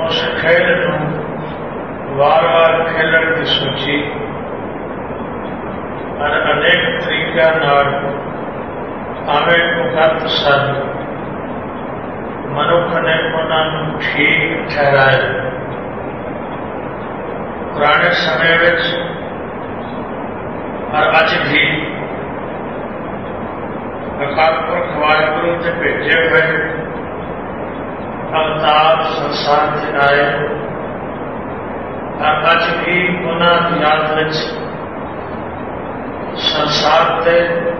उस खेल नूं वार वार खेलण की सोची और अनेक तरीकों नाल आवे उगत सन मनुख ने उन्होंने ठीक ठहराया। पुराने समय में और अज भी अकाल पुरख वाहिगुरु ने भेजे हुए अवतार संसार से आए और अज भी उन्होंने याद में संसार से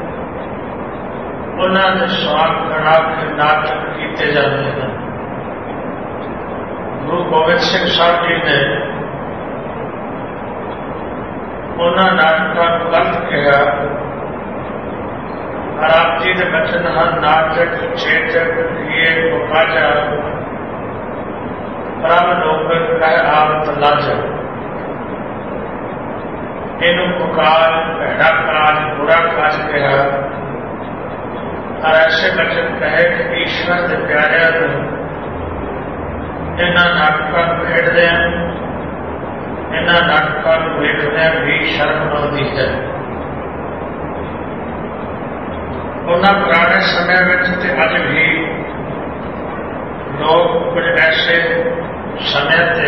उन्होंने स्वाग बना के नाटक किए जाते हैं। गुरु गोबिंद सिंह साहब जी ने उन्होंने नाटकों को गलत कहा और आप जी के बचन हैं नाटक चेतक किए मुखाजा प्रभ लोग कह आप लाजा। इनू पुकार भैड़ा काज बुरा काज कहा और ऐसे बचन कहे कि ईश्वर के प्यारिया इन्होंने नाटकों खेडद इन्होंने नाटकों वेखद भी शर्म आती है। उन्होंने पुराने समय में अज भी लोग कुछ ऐसे समय से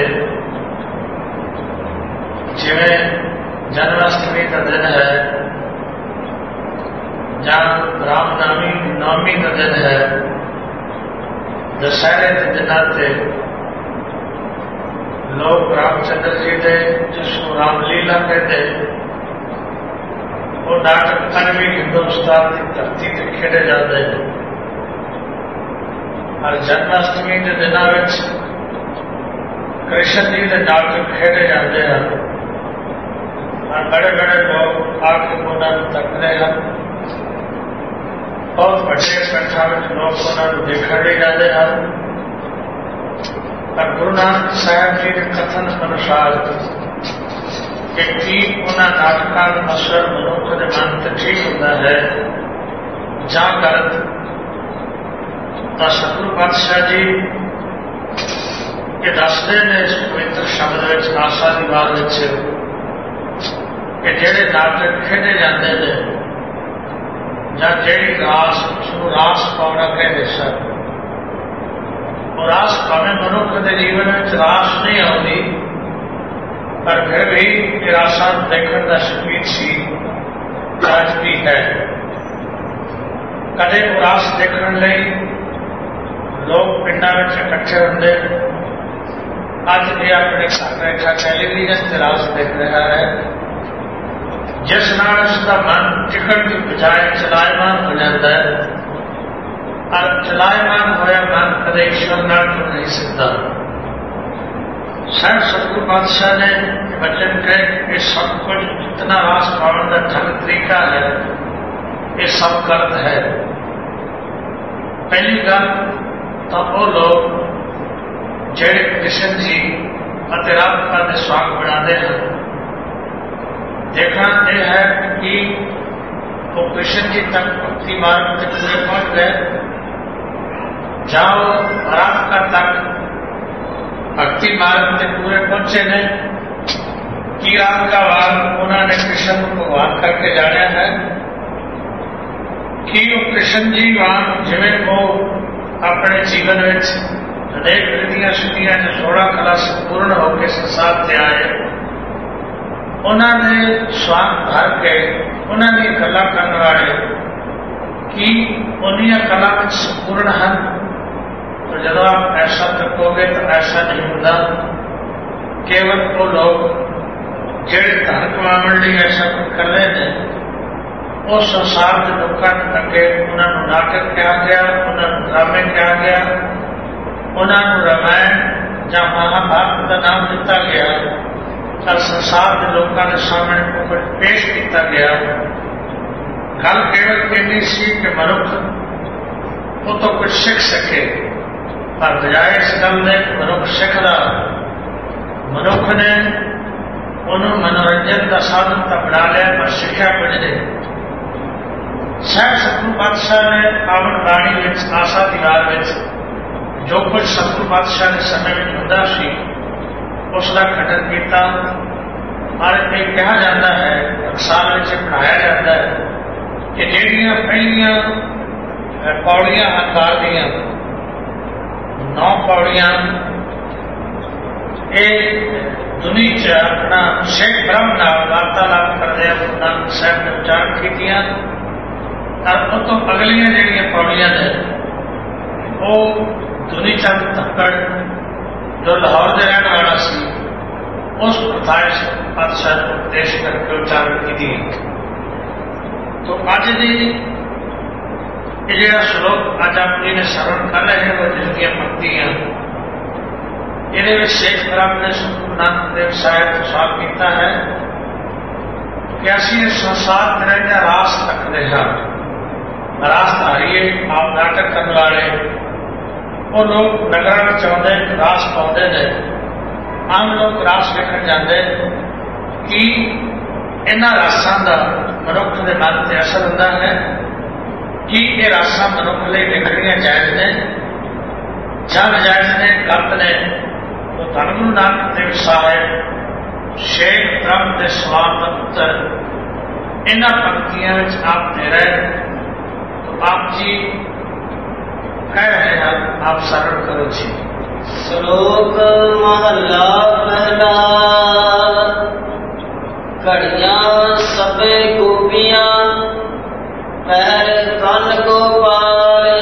जिवें जन्माष्टमी का दिन है या रामनवमी का दिन है, दशहरे के दिनों से लोग रामचंद्र जी ने जिसको रामलीला कहते वो नाटक अज भी हिंदुस्तान की धरती से खेडे जाते हैं। और जन्माष्टमी के दिनों में कृष्ण जी के नाटक खेडे जाते हैं और बड़े बड़े लोग आके उन्होंने तकते हैं। बहुत बड़े इकट्ठा में लोग उन्होंने देखने जाते हैं और गुरु नानक साहब जी के कथन अनुसार कि उन्होंने नाटकों का असर मनुख के मन से ठीक होता है जहाँ गलत तो सतगुरु पातशाह जी ये दसते हैं इस पवित्र शब्द में आशा की बात कि जेड़े नाटक खेडे जाते हैं या जेड़ी रास उसको रास पाना कहते सर और रास भावें मनुख के जीवन में रास नहीं आती पर फिर भी निराशा देखने का शौकीन सी आज भी है। कदे उरास देखने लई लोग पिंडा में इकट्ठे होंगे। अज ये अपने घर बैठा टेलीविजन से रास देख रहा है जिस नाल उसका मन टिकट की बजाय चलायमान हो जाता है और चलायमान होया मन कदे ईश्वर नाल जुड़ नहीं सकता। शायद सतगुरु पातशाह ने वचन कहे कि सब कुछ जितना रास पावन का ढंग तरीका है ये सब गलत है। पहली गल तो वो लोग जेड़े कृष्ण जी और राधिका के स्वाग बनाते हैं देखना यह है कि वो कृष्ण जी तक भक्ति मार्ग से पूरे पहुंच गए। जाओ राधिका तक भक्ति मार्ग से पूरे पहुंचे ने कि राम का वार उन्होंने कृष्ण को भगवान करके जाना है कि वो कृष्ण जी वांग जिवें वो अपने जीवन में अनेक रिधियां शुद्धियां जो 16 कला संपूर्ण होकर संसार से आए उन्होंने स्वाग भर के उन्होंने कला करने वाले कि उन्हीं कला में संपूर्ण हैं। तो जब आप ऐसा तकोगे तो ऐसा नहीं होता। केवल वो लोग जेड़े धन कमाने लिए ऐसा कर रहे हैं वो संसार के लोगों अगे उन्होंने नाटक कहा गया, उन्होंने ड्रामे कहा गया, उन्होंने रामायण या महाभारत का नाम दिता गया और संसार के लोगों के सामने कुछ पेश किया गया। गल केवल इन्नी सी कि मनुख वो तो कुछ सीख सके पर बजाय इस गल ने मनुख सीखता मनुख ने उन्होंने मनोरंजन का साधन तो बना लिया पर सिक्ख्या कुछ नहीं। शायद सतगुरु पातशाह ने पावन बाणी आशा दीवार जो कुछ सतगुरु पातशाह के समय में होता सी उसका खंडन किया और ये कहा जाता है, टकसाल में पढ़ाया जाता है कि ਜਿਹੜੀਆਂ ਪਹਿਲੀਆਂ पौड़ियां आकार दियां 9 पौड़ियां ये दुनी च अपना सिख ब्रह्म नाल वार्तालाप करदे गुरु नानक साहब ने उच्चारण कीतियां और उस तो अगलियां ਜਿਹੜੀਆਂ पौड़ियां ने वो दुनी चंद धक्कड़ जो लाहौर के रहने वाला सी उस प्रथाएं पातशाह को उपदेश करके उच्चारण की। तो अज की जो श्लोक अज आप जी ने श्रवण कर रहे हैं वो जिसकी पंक्तियां ये शेख ब्रह्म ने सतगुरु नानक देव साहब को साफ किया है कि असी इस संसार में रास रखते हैं, रास धारिए आप नाटक करने वाले वो लोग नगर में आते रास पाते हैं, आम लोग रास देखने जाते कि इन्होंने रासां का मनुख के मन से असर होता है कि ये रासां मनुख लिए देखनियां जायज़ ने या नजायज़ ने, गलत ने। तो धन गुरु नानक देव साहब शेख ब्रह्म के सवाल का उत्तर इन्हां पंक्तियां में आप दे रहे। तो आप जी कह रहे हैं, आप सरल करो जी। श्लोक महला पहला। घड़ियां सबे गोपियां पैर कन गोपाल।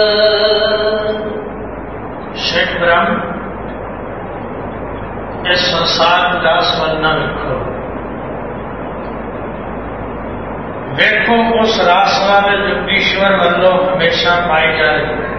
शेख ब्रह्म इस संसार विलास वाल न रखो, देखो उस रास वाले जो ईश्वर वालों हमेशा पाई जा रही है,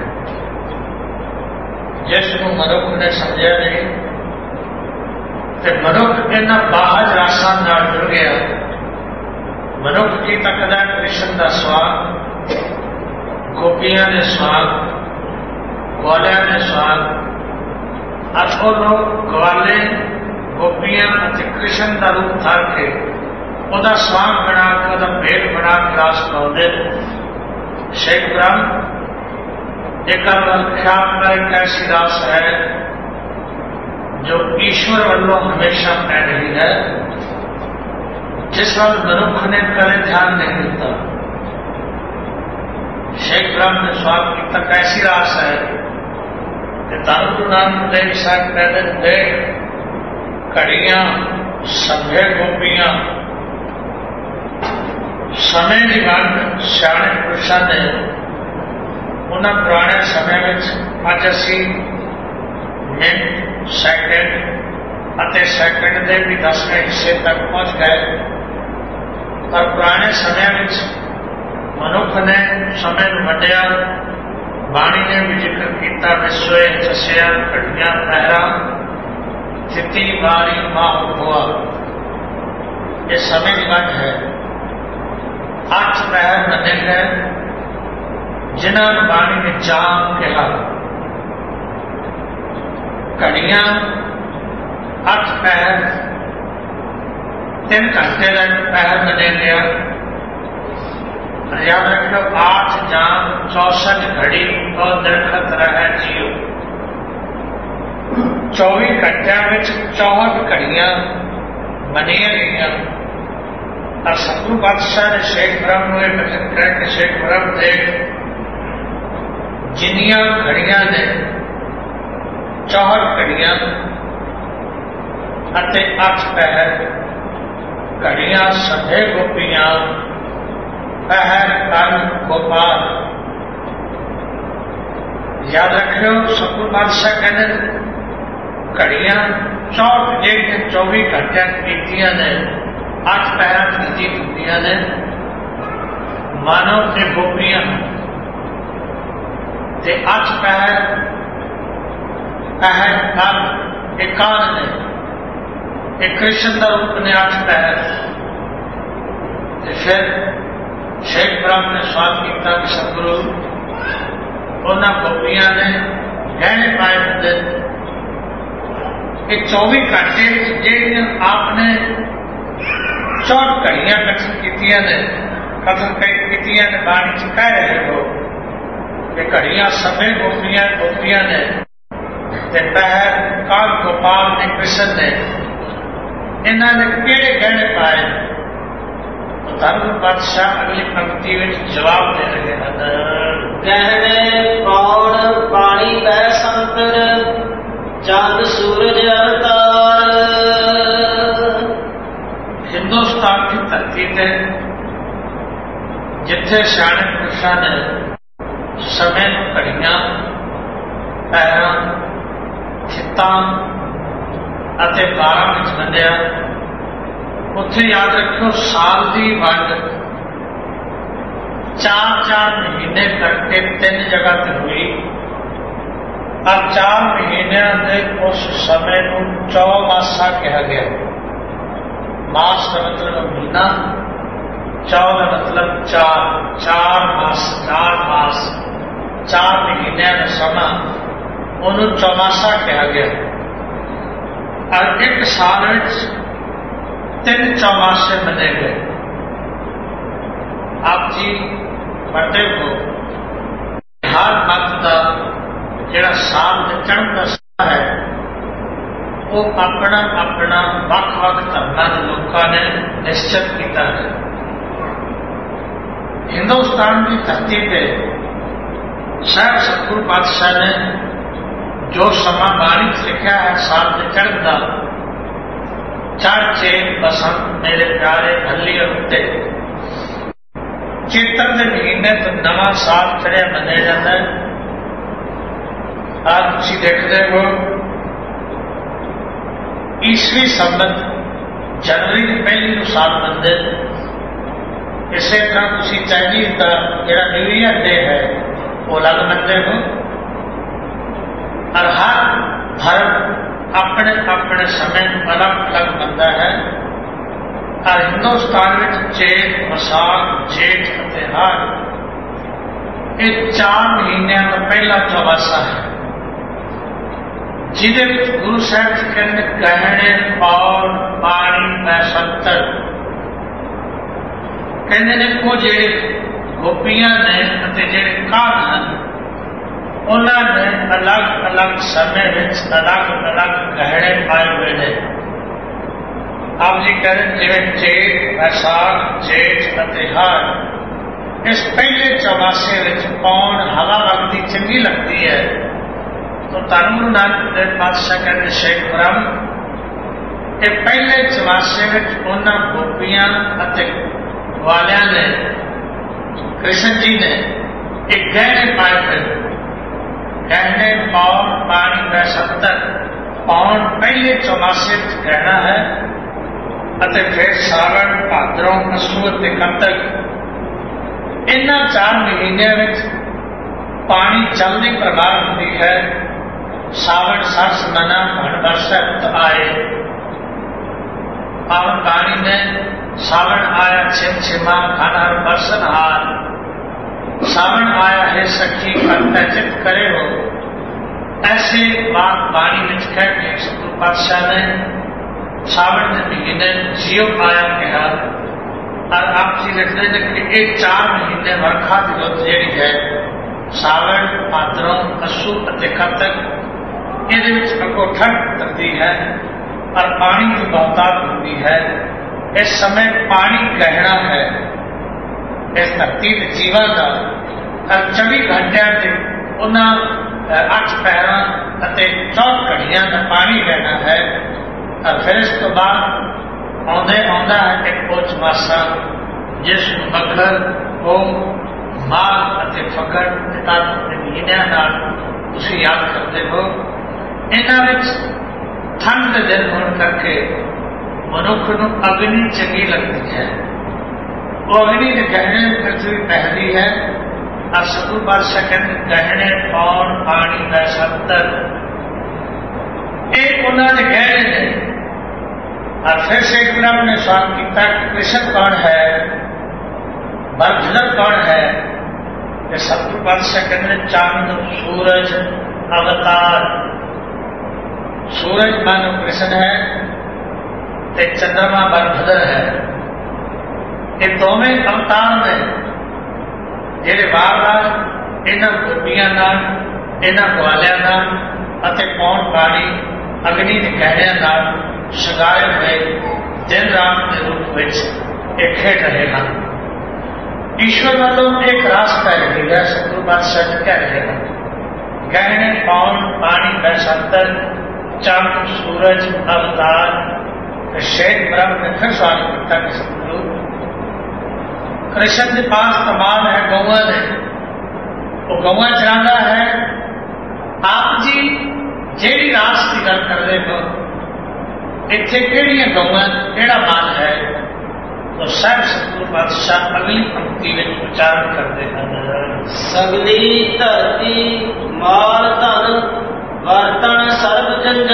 जिसको मनुख ने समझा नहीं तो मनुख इन्हां बाहर रासां नाल जुड़ गया। मनुख की तकदा कृष्ण का स्वाद, गोपियां ने स्वाद, ग्वालिया ने स्वाद, और लोग ग्वाले गोपियां कृष्ण का रूप धार के वह स्वांग बना के वह भेद बना के रास पाते। शेख ब्रह्म एक ख्याल का एक ऐसी रास है जो ईश्वर वालों हमेशा पै रही है, जिस वाल मनुख ने कदे ध्यान नहीं दिता। शेख ब्रह्म ने स्वाद की तक ऐसी रास है कि धन गुरु नानक देव साहब कहते थे, घड़ियां सभे गोपियां समय की वंड सियाणे पुरुषों ने उन्होंने पुराने समय में अज असी मिनट सैकंड के भी 10वें हिस्से तक पहुंच गए। पर पुराने समय में मनुख ने समय को वंडिया, बाणी ने भी जिक्र किया, विश्वे चसिया घड़ियां पहरा चित्ती बारी माह हुआ। ये समय की वंड है। 8 पहर बने गए जिन्होंने बाणी ने जाम कहा। घड़ियां 8 पहर 3 घंटे का पहर बने गया। याद रखो 8 जाम 64 घड़ी और दरखत रहा जियो। 24 घंटिया में 64 घड़ियां बनिया गई। और सतगुरु पातशाह ने शेख ब्रह्म में बचन करके शेख ब्रह्म दे जिन्नियां घड़ियां ने 64 घड़ियां 8 पहर, घड़ियां सभे गोपियां पहर कन गोपाल। याद रखियो सतगुरु पातशाह कहते घड़ियां 24 घंटे कीतियां ने 8 पहर की कीतियां ने। मानव ते गोपियां ते 8 पहर कन एकान ने एक कृष्ण का रूप ने 8 पहर। फिर शेख ब्रह्म ने स्वाद किया कि सतगुरु उन्होंने गोपियां ने गहने पाए होंगे कि 24 घंटे जो आपने 64 घड़ियां कथन की ने कथन कई की ने बाणी च कह रहे हो कि घड़ियां सभे गोपियां ने ते पैर काल गोपाल ने कृष्ण ने इन्होंने किहड़े गहने पाए। तो धर्म पातशाह अगली पंक्ति में जवाब दे रहे हैं। गहने कौन पानी बह संतर चांद सूरज अवतार। हिंदुस्तान की धरती ते जिथे सियाणे पुरुषां ने समय घड़ियां पैरां खित्तां ਅਤੇ ਬਾਰਾਂ ਵਿੱਚ ਵੰਡਿਆ, ਉੱਥੇ याद रखियो साल की वंड 4-4 महीने करके 3 जगह पर हुई और 4 महीनों के उस समय को चौमासा कहा गया। मास का मतलब महीना, चौ का मतलब 4 मास 4 महीनों का समा उन्होंने चौमासा कहा गया। और एक साल 3 चौमासे मने गए। आप जी बड़े को हर मत का जिहड़ा साल में चढ़न का समय है वो अपना अपना वख-वख धर्मां दे लोकां ने निश्चित किया है। हिंदुस्तान की धरती पे शायद सतगुरु पातशाह ने जो समा बाणी लिखा है साल में चढ़न का, चढ़ चेत बसंत मेरे प्यारे हल्ली उत्ते चेतन के महीने तो नवा साल चढ़िया मनाया जाता है। आज तुम देखते हो ईसवी संबत जनवरी की पहली साल बनते, इस तरह तुम चाइनीज का जो न्यू ईयर डे है वो अलग मनते हो। और हर धर्म अपने अपने समय अलग अलग बनता है। और हिंदुस्तान में चेत वसाख जेठ तिहार ये 4 महीनों का पहला चौमासा है, जिदे गुरु साहब जी कहते गहने पौन पानी पैसंतर कहते ने वो जेड़े गोपियां ने जेड़े काल हैं उन्होंने अलग अलग समय में अलग अलग गहने पाए हुए हैं। आप जी कह रहे जिवें चेत वैसाख जेठ तिहार इस पहले चौमासे में पौन हवा लगती चंगी लगती है। तो धर्म गुरु नानक देव पातशाह कहते शेख ब्रह्म ये पहले चौमासे में उन्होंने गोपियां ग्वालियां ने कृष्ण जी ने एक गहने पाए हुए। गहने पौन पानी का 70 पौन पहले चौमासे गहना है अते फिर सावन भाद्रों असू ते कतक इन्हां 4 महीनों में पानी चलती प्रवाह होती है। सावन सरस मना भण बरसत आए पावन पानी ने सावन आया छिम छिमा खाना बरसन हार सावन आया है सखी करता चित करे हो। ऐसे बात बाणी में कह के सतगुरु पातशाह ने सावन के महीने जियो आया कहा। और आप जी लिखते हैं कि ये 4 महीने वर्खा की रुत जी है सावन भाद्रों असू कतक ये अगो ठंड करती है और पानी की बहुतायत होती है। इस समय पानी गहना है इस धरती के जीवन का। और 24 घंटिया से उन्होंने 8 पैरों 4 घड़ियां का पानी रहना है। और फिर इस तो बाद आंदा है एक पोच मासा जिस मगर को माघ फगड़ महीनों तुम याद करते हो। इन्होंने ठंड के दिन होने करके मनुख को अग्नि चंगी लगती है। वो अग्नि के गहने पृथ्वी पहली है। और सतगुरु पातशाह कहते गहने पौन पानी का 70 एक उन्होंने गहने ने। और फिर से एक ब्रह्म ने सवाल किया कृष्ण कौन है, बरभद्र कौन है। सतगुरु पातशाह कहते चंद सूरज अवतार। सूरज मानो कृष्ण है ते चंद्रमा बरभद्र है। ये दोवें अवतार ने जेड़े बार बार इन्हां गोपियां नाल, इन्हां ग्वालियां नाल अते पौण पानी अग्नि के गहरियां नाल शंगारे हुए दिन रात के रूप में एक खेड रहे हैं। ईश्वर वालों एक रास पै रही है, सतगुरु पातशाह जी कह रहे हैं, गहने पौन पानी बैसंतर चंद सूरज अवतार शेख ब्रह्म ने फिर सवाल पूछा कि सतगुरु कृष्ण के पास कमाल है गौआ ने, वो गौआ चलाता है, आप जी जेड़ी रास की गल कर रहे हो इत्थे केड़ियां गौआ केड़ा माल है, तो सब सतगुरु पातशाह अगली पंक्ति में उच्चारण करते हैं, सगली धरती माल धन वर्तन सर्व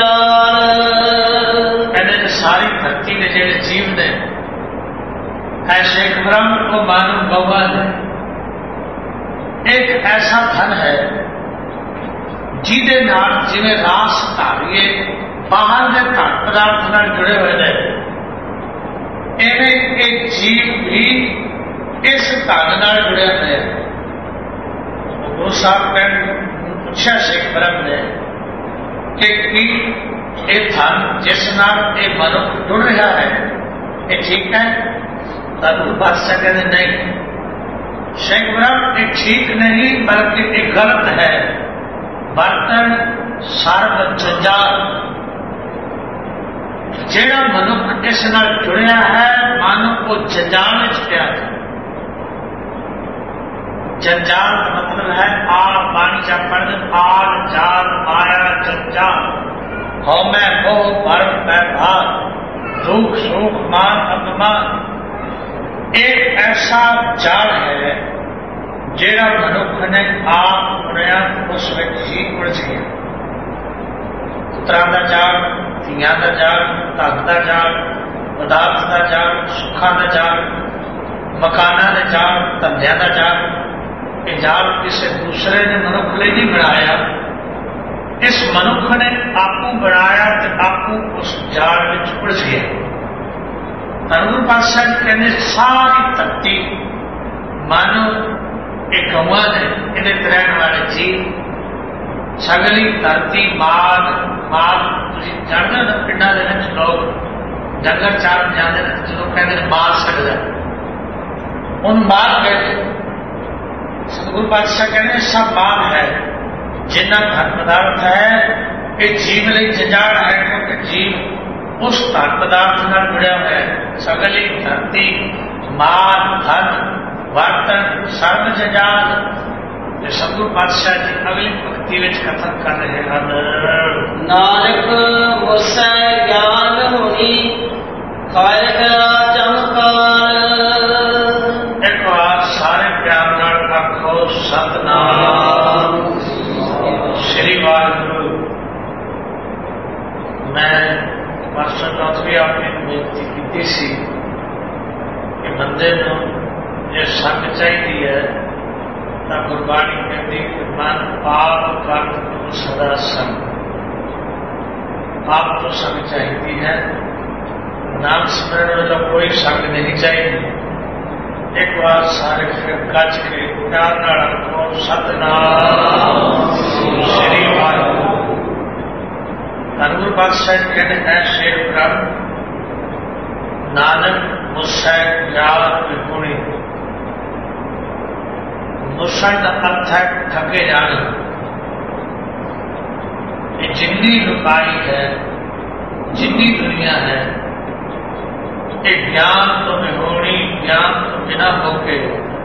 जंजाल। कहते सारी धरती के जेड़े जीव ने ऐसे ब्रह्म को मानो गौआ ने एक ऐसा धन है जिहदे नाल जिवें रास धारीए बाहर के धन पदार्थ नाल जुड़े हुए हैं, इवें एक जीव भी इस धन नाल जुड़े हुए हैं। गुरु साहब ने पूछा सिख ब्रह्म ने कि ये धन जिस नाल ये मनुख जुड़ रहा है ये ठीक है? गुरु पातशाह कहते नहीं, सिख ब्रह्म ये ठीक नहीं बल्कि ये गलत है। बर्तन सर्व जंजाल, जेड़ा मनुख इस नाल जुड़िया है मानो वो जंजाल पिया। जंजाल का मतलब है आग पानी चा पढ़ आग जाल माया जंजाल, हौमै मोह भरम भाग दुख सुख मान अपमान। एक ऐसा जाल है जेड़ा मनुख ने आप बुनिया उस ही उलझ गया। पुत्रा का जाल, धियां का जाल, धन का जाल, पदार्थ का जाल, सुखा का जाल, मकाना का जाल, धंधिया का जाल। ये जाल किसी दूसरे ने मनुख लिए नहीं बनाया, इस मनुख ने आपू बनाया तो आपू उस जाल में उलझ गया। गुरु पातशाह कहने सारी धरती मानो एक गौआ ने, इहदे ते रहने वाले जीव, सगली धरती माग माग तुसीं जानदे हो पिंडां दे विच लोग डंगर चारण जाते हैं, जो कहते हैं मार सकता है उन मार कहते। सतगुरु पातशाह कहते सब माल है जिन्ना धन पदार्थ है ये जीव लिए जंजाल है, क्योंकि जीव उस धन पदार्थ नाल जुड़िया हुआ है। सगली धरती माल धन वर्तन सर्व जंजाल। सतगुरु पातशाह जी अगली पंक्ति में कथन कर रहे हैं, नानक मुझसे ज्ञान होनी खाए गया चमकार। एक बार सारे प्यार नाल आखो सतनाम श्री वाहिगुरु। मैं मास्टर चौधरी आपने बेनती की सी कि बंदे को जो संग चाहिए है तो गुरबाणी कहती कि मन पाप कर सदा संग। आप तो संग चाहिए है, नाम स्मरण वाला कोई संग नहीं चाहिए। एक बार सारे फिर गज के प्यार नाल आखो सतनाम श्री वाहिगुरु। गुरु पातशाह कहते हैं शेर ब्रह्म नानक मुझसे याद विपुणी। मुसण का अर्थ है थके जाना। ये जिंदी लुकाई है, जिंदी दुनिया है, ये ज्ञान तो विहोणी, ज्ञान तो बिना होके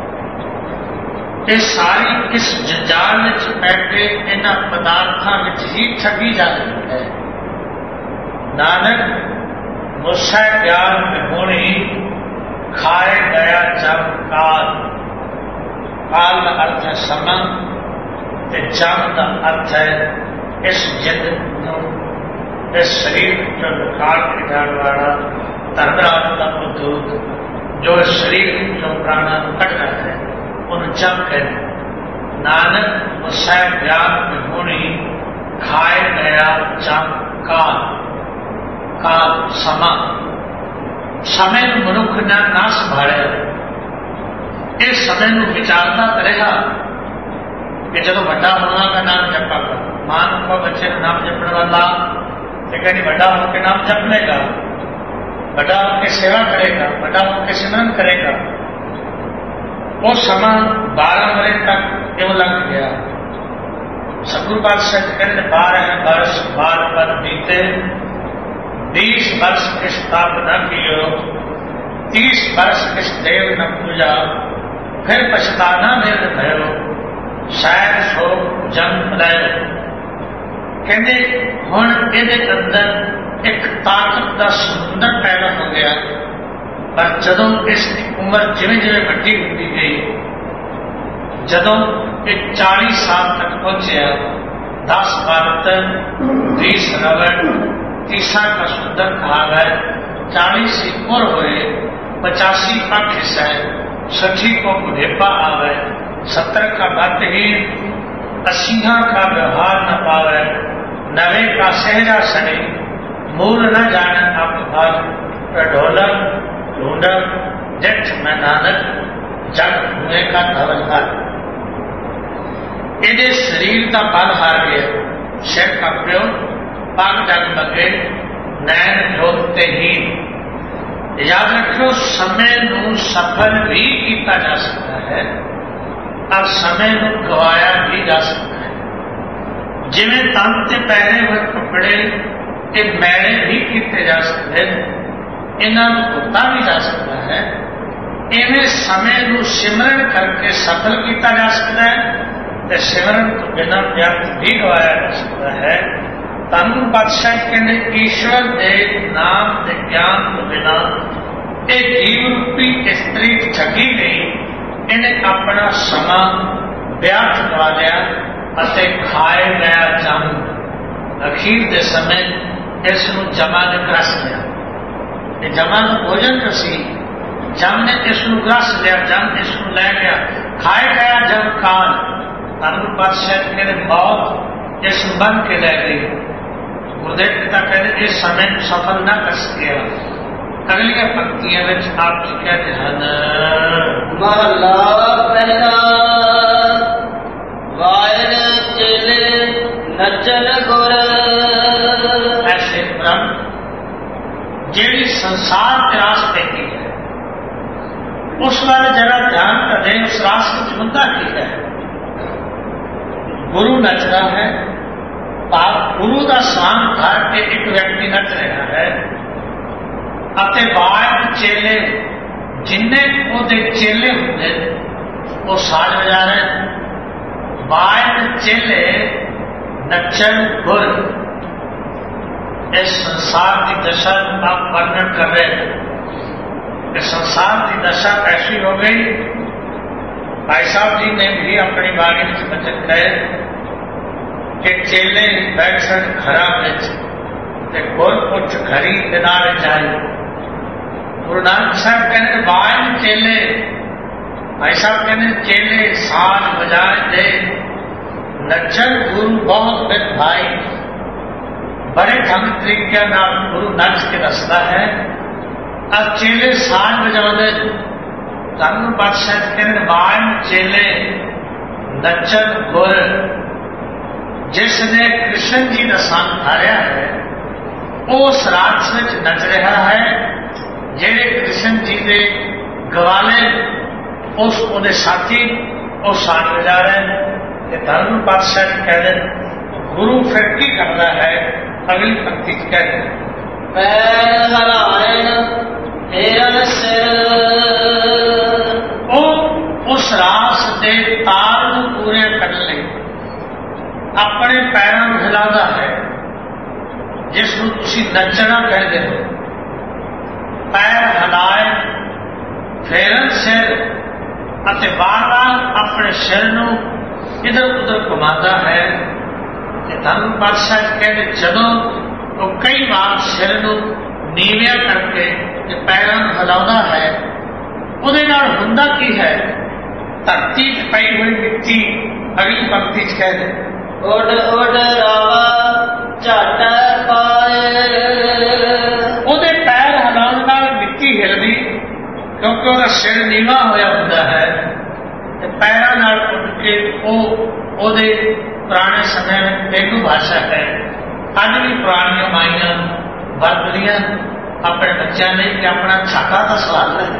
ये सारी इस जंजाल में बैठे इन्हां पदार्थों में ही ठगी जाती है। नानक मुझसे ज्ञान विहोणी खाए गया जब काल। काल का अर्थ है समय, जब का अर्थ है इस जिंद इस शरीर जो निकाल के जाने वाला धर्मराज का उद्योग जो इस शरीर जो प्राणा कट रहा है उन जब कहते। नानक मुझसे ज्ञान विहोणी खाए गया जब काल। काल समा, समय मनुख ने ना संभाले, इस समय विचारता रहा ਕਿ ਜਦੋਂ ਵੱਡਾ ਹੋਵਾਂਗਾ ਨਾਮ ਜਪਾਂਗਾ। ਮਾਂ ਨੂੰ ਕਹੋ ਬੱਚੇ ਨੂੰ ਨਾਮ ਜਪਣ ਵਾਲਾ, ਤੇ ਕਹਿੰਦੀ ਵੱਡਾ ਹੋ ਕੇ ਨਾਮ ਜਪ ਲੇਗਾ, ਵੱਡਾ ਹੋ ਕੇ ਸੇਵਾ ਕਰੇਗਾ, ਵੱਡਾ ਹੋ ਕੇ ਸਿਮਰਨ ਕਰੇਗਾ। ਉਹ ਸਮਾਂ 12 ਵਰੇ ਤੱਕ ਕਿਉਂ ਲੰਘ ਗਿਆ? ਸਤਿਗੁਰੂ ਪਾਤਸ਼ਾਹ ਕਹਿੰਦੇ 12 ਬਰਸ ਬਾਰ ਪਰ ਬੀਤੇ, 20 वर्ष किस ताप न कियो, 30 वर्ष किस देव न पूजा, फिर पछताना मेरे भयो, शायद सो जन्म लयो। कहते हुण इहदे अंदर एक ताकत का समुंदर पैदा हो गया, पर जदों इसकी उम्र जिवें जिवें वड्डी होती गई, जदों ये 40 साल तक पहुंचा, 10 बारतन 20 रवट 30 का सुंदर कहा गया, 40 सिक्र हुए, 85 पक्ष है, 60 को बुढ़ेपा आ गए, 70 का भक्तहीन, 80 का व्यवहार न पावे, 90 का सहजा सने, मूल न जाने अब भाग, ढोलक ढूंढक जठ में नानक, जग हुए का धवलकार। ये शरीर का बल हार गया, सिर कप्यो, पग डगमगे, नैन जोतते ही। याद रखो समय नूं सफल भी किया जा सकता है और समय नूं गवाया भी जा सकता है। जिवें तन ते पहने हुए कपड़े ये मैले भी किए जा सकते हैं, इन्हां नूं धोता भी जा सकता है। इवें समय नूं सिमरन करके सफल किया जा सकता है, ते सिमरन तो बिना व्यर्थ भी गवाया जा सकता है। धन पातशाह कहते ईश्वर के नाम के ज्ञान तो बिना ये जीव रूपी स्त्री ठगी गई, इन्हें अपना समा व्यर्थ गवा लिया अते खाए गया जम। अखीर के समय इसनूं जमा ने ग्रस लिया, जमा नूं भोजन तो सी, जम ने इसनूं ग्रस लिया, जम इसनूं लै गया, खाए गया जम काल। धन पातशाह कहते मौत इस बन के लै गई। गुरुदेव पिता कहते इस समय सफल न कर सकिया। अगलियां पंक्तियां में आप जी कहते हैं महला पहला, वायर चेले नचन गुर। ऐसे ब्रह्म जेड़ी संसार के रास पैती है, उस वाले जरा ध्यान कर दे, उस रास कुछ मुद्दा की है। गुरु नच रहा है, गुरु का स्वांग धर के एक व्यक्ति नच रहा है, अते बाहर चेले जिन्ने उहदे चेले होंदे वो साज बजा रहे। बाहर चेले नचन गुर। इस संसार की दशा आप वर्णन कर रहे हैं। इस संसार की दशा ऐसी हो गई, भाई साहब जी ने भी अपनी बाणी में वचन कहे कि चेले बैठ सन घरा में, गुर उठ घरी किनारे जाए। गुरु नानक साहब कहते बाहर चेले, भाई साहब कहते चेले साज बजाए दे, नचन गुरु बहुत बिन भाई। बड़े ढंग तरीके नाल गुरु नच के दसदा है, और चेले साज बजाते। धन पातशाह कहते बाहर चेले नचन गुर। जिसने कृष्ण जी का संग धारिया है, उस रास में नच रहा है। जेड़े कृष्ण जी के गवाले उस उहदे साथी वो साथ बजा रहे हैं। धर्म पातशाह जी कह रहे गुरु फिर की करता है, अगली पंक्ति कह रहे पैर हलायन हेरन सिर। उस रास के ताल को पूरे करने लई अपने पैरों में हिलाता है, जिसनूं तुसीं नचना कहते हो। पैर हिलाए, फेरन सिर, अते बार-बार अपने सिर नूं इधर उधर घुमाता है। धर्म पातशाह कहते जदों वो कई बार सिर नूं नीविया करके पैरों में हिलाता है, उहदे नाल हुंदा की है? धरती च पई हुई मिट्टी अगली पंक्ति च कहते उड उड रावा झट पाए। ਉਹਦੇ पैर हिलाउण नाल मिट्टी हिलदी, क्योंकि ਉਹਦਾ सिर नीवा होया हुंदा है, ते पैरां नाल उठ के ਉਹਦੇ ਪੁਰਾਣੇ ਸਮੇਂ ਵਿੱਚ ਤੇਲੂ ਭਾਸ਼ਾ ਹੈ। ਅੱਜ ਵੀ ਪੁਰਾਣੀਆਂ ਮਾਈਆਂ ਵਰਤਦੀਆਂ ਆਪਣੇ ਬੱਚਿਆਂ ਲਈ ਕਿ ਆਪਣਾ ਛਾਤਾ ਦਾ ਸਵਾਲ ਹੈ।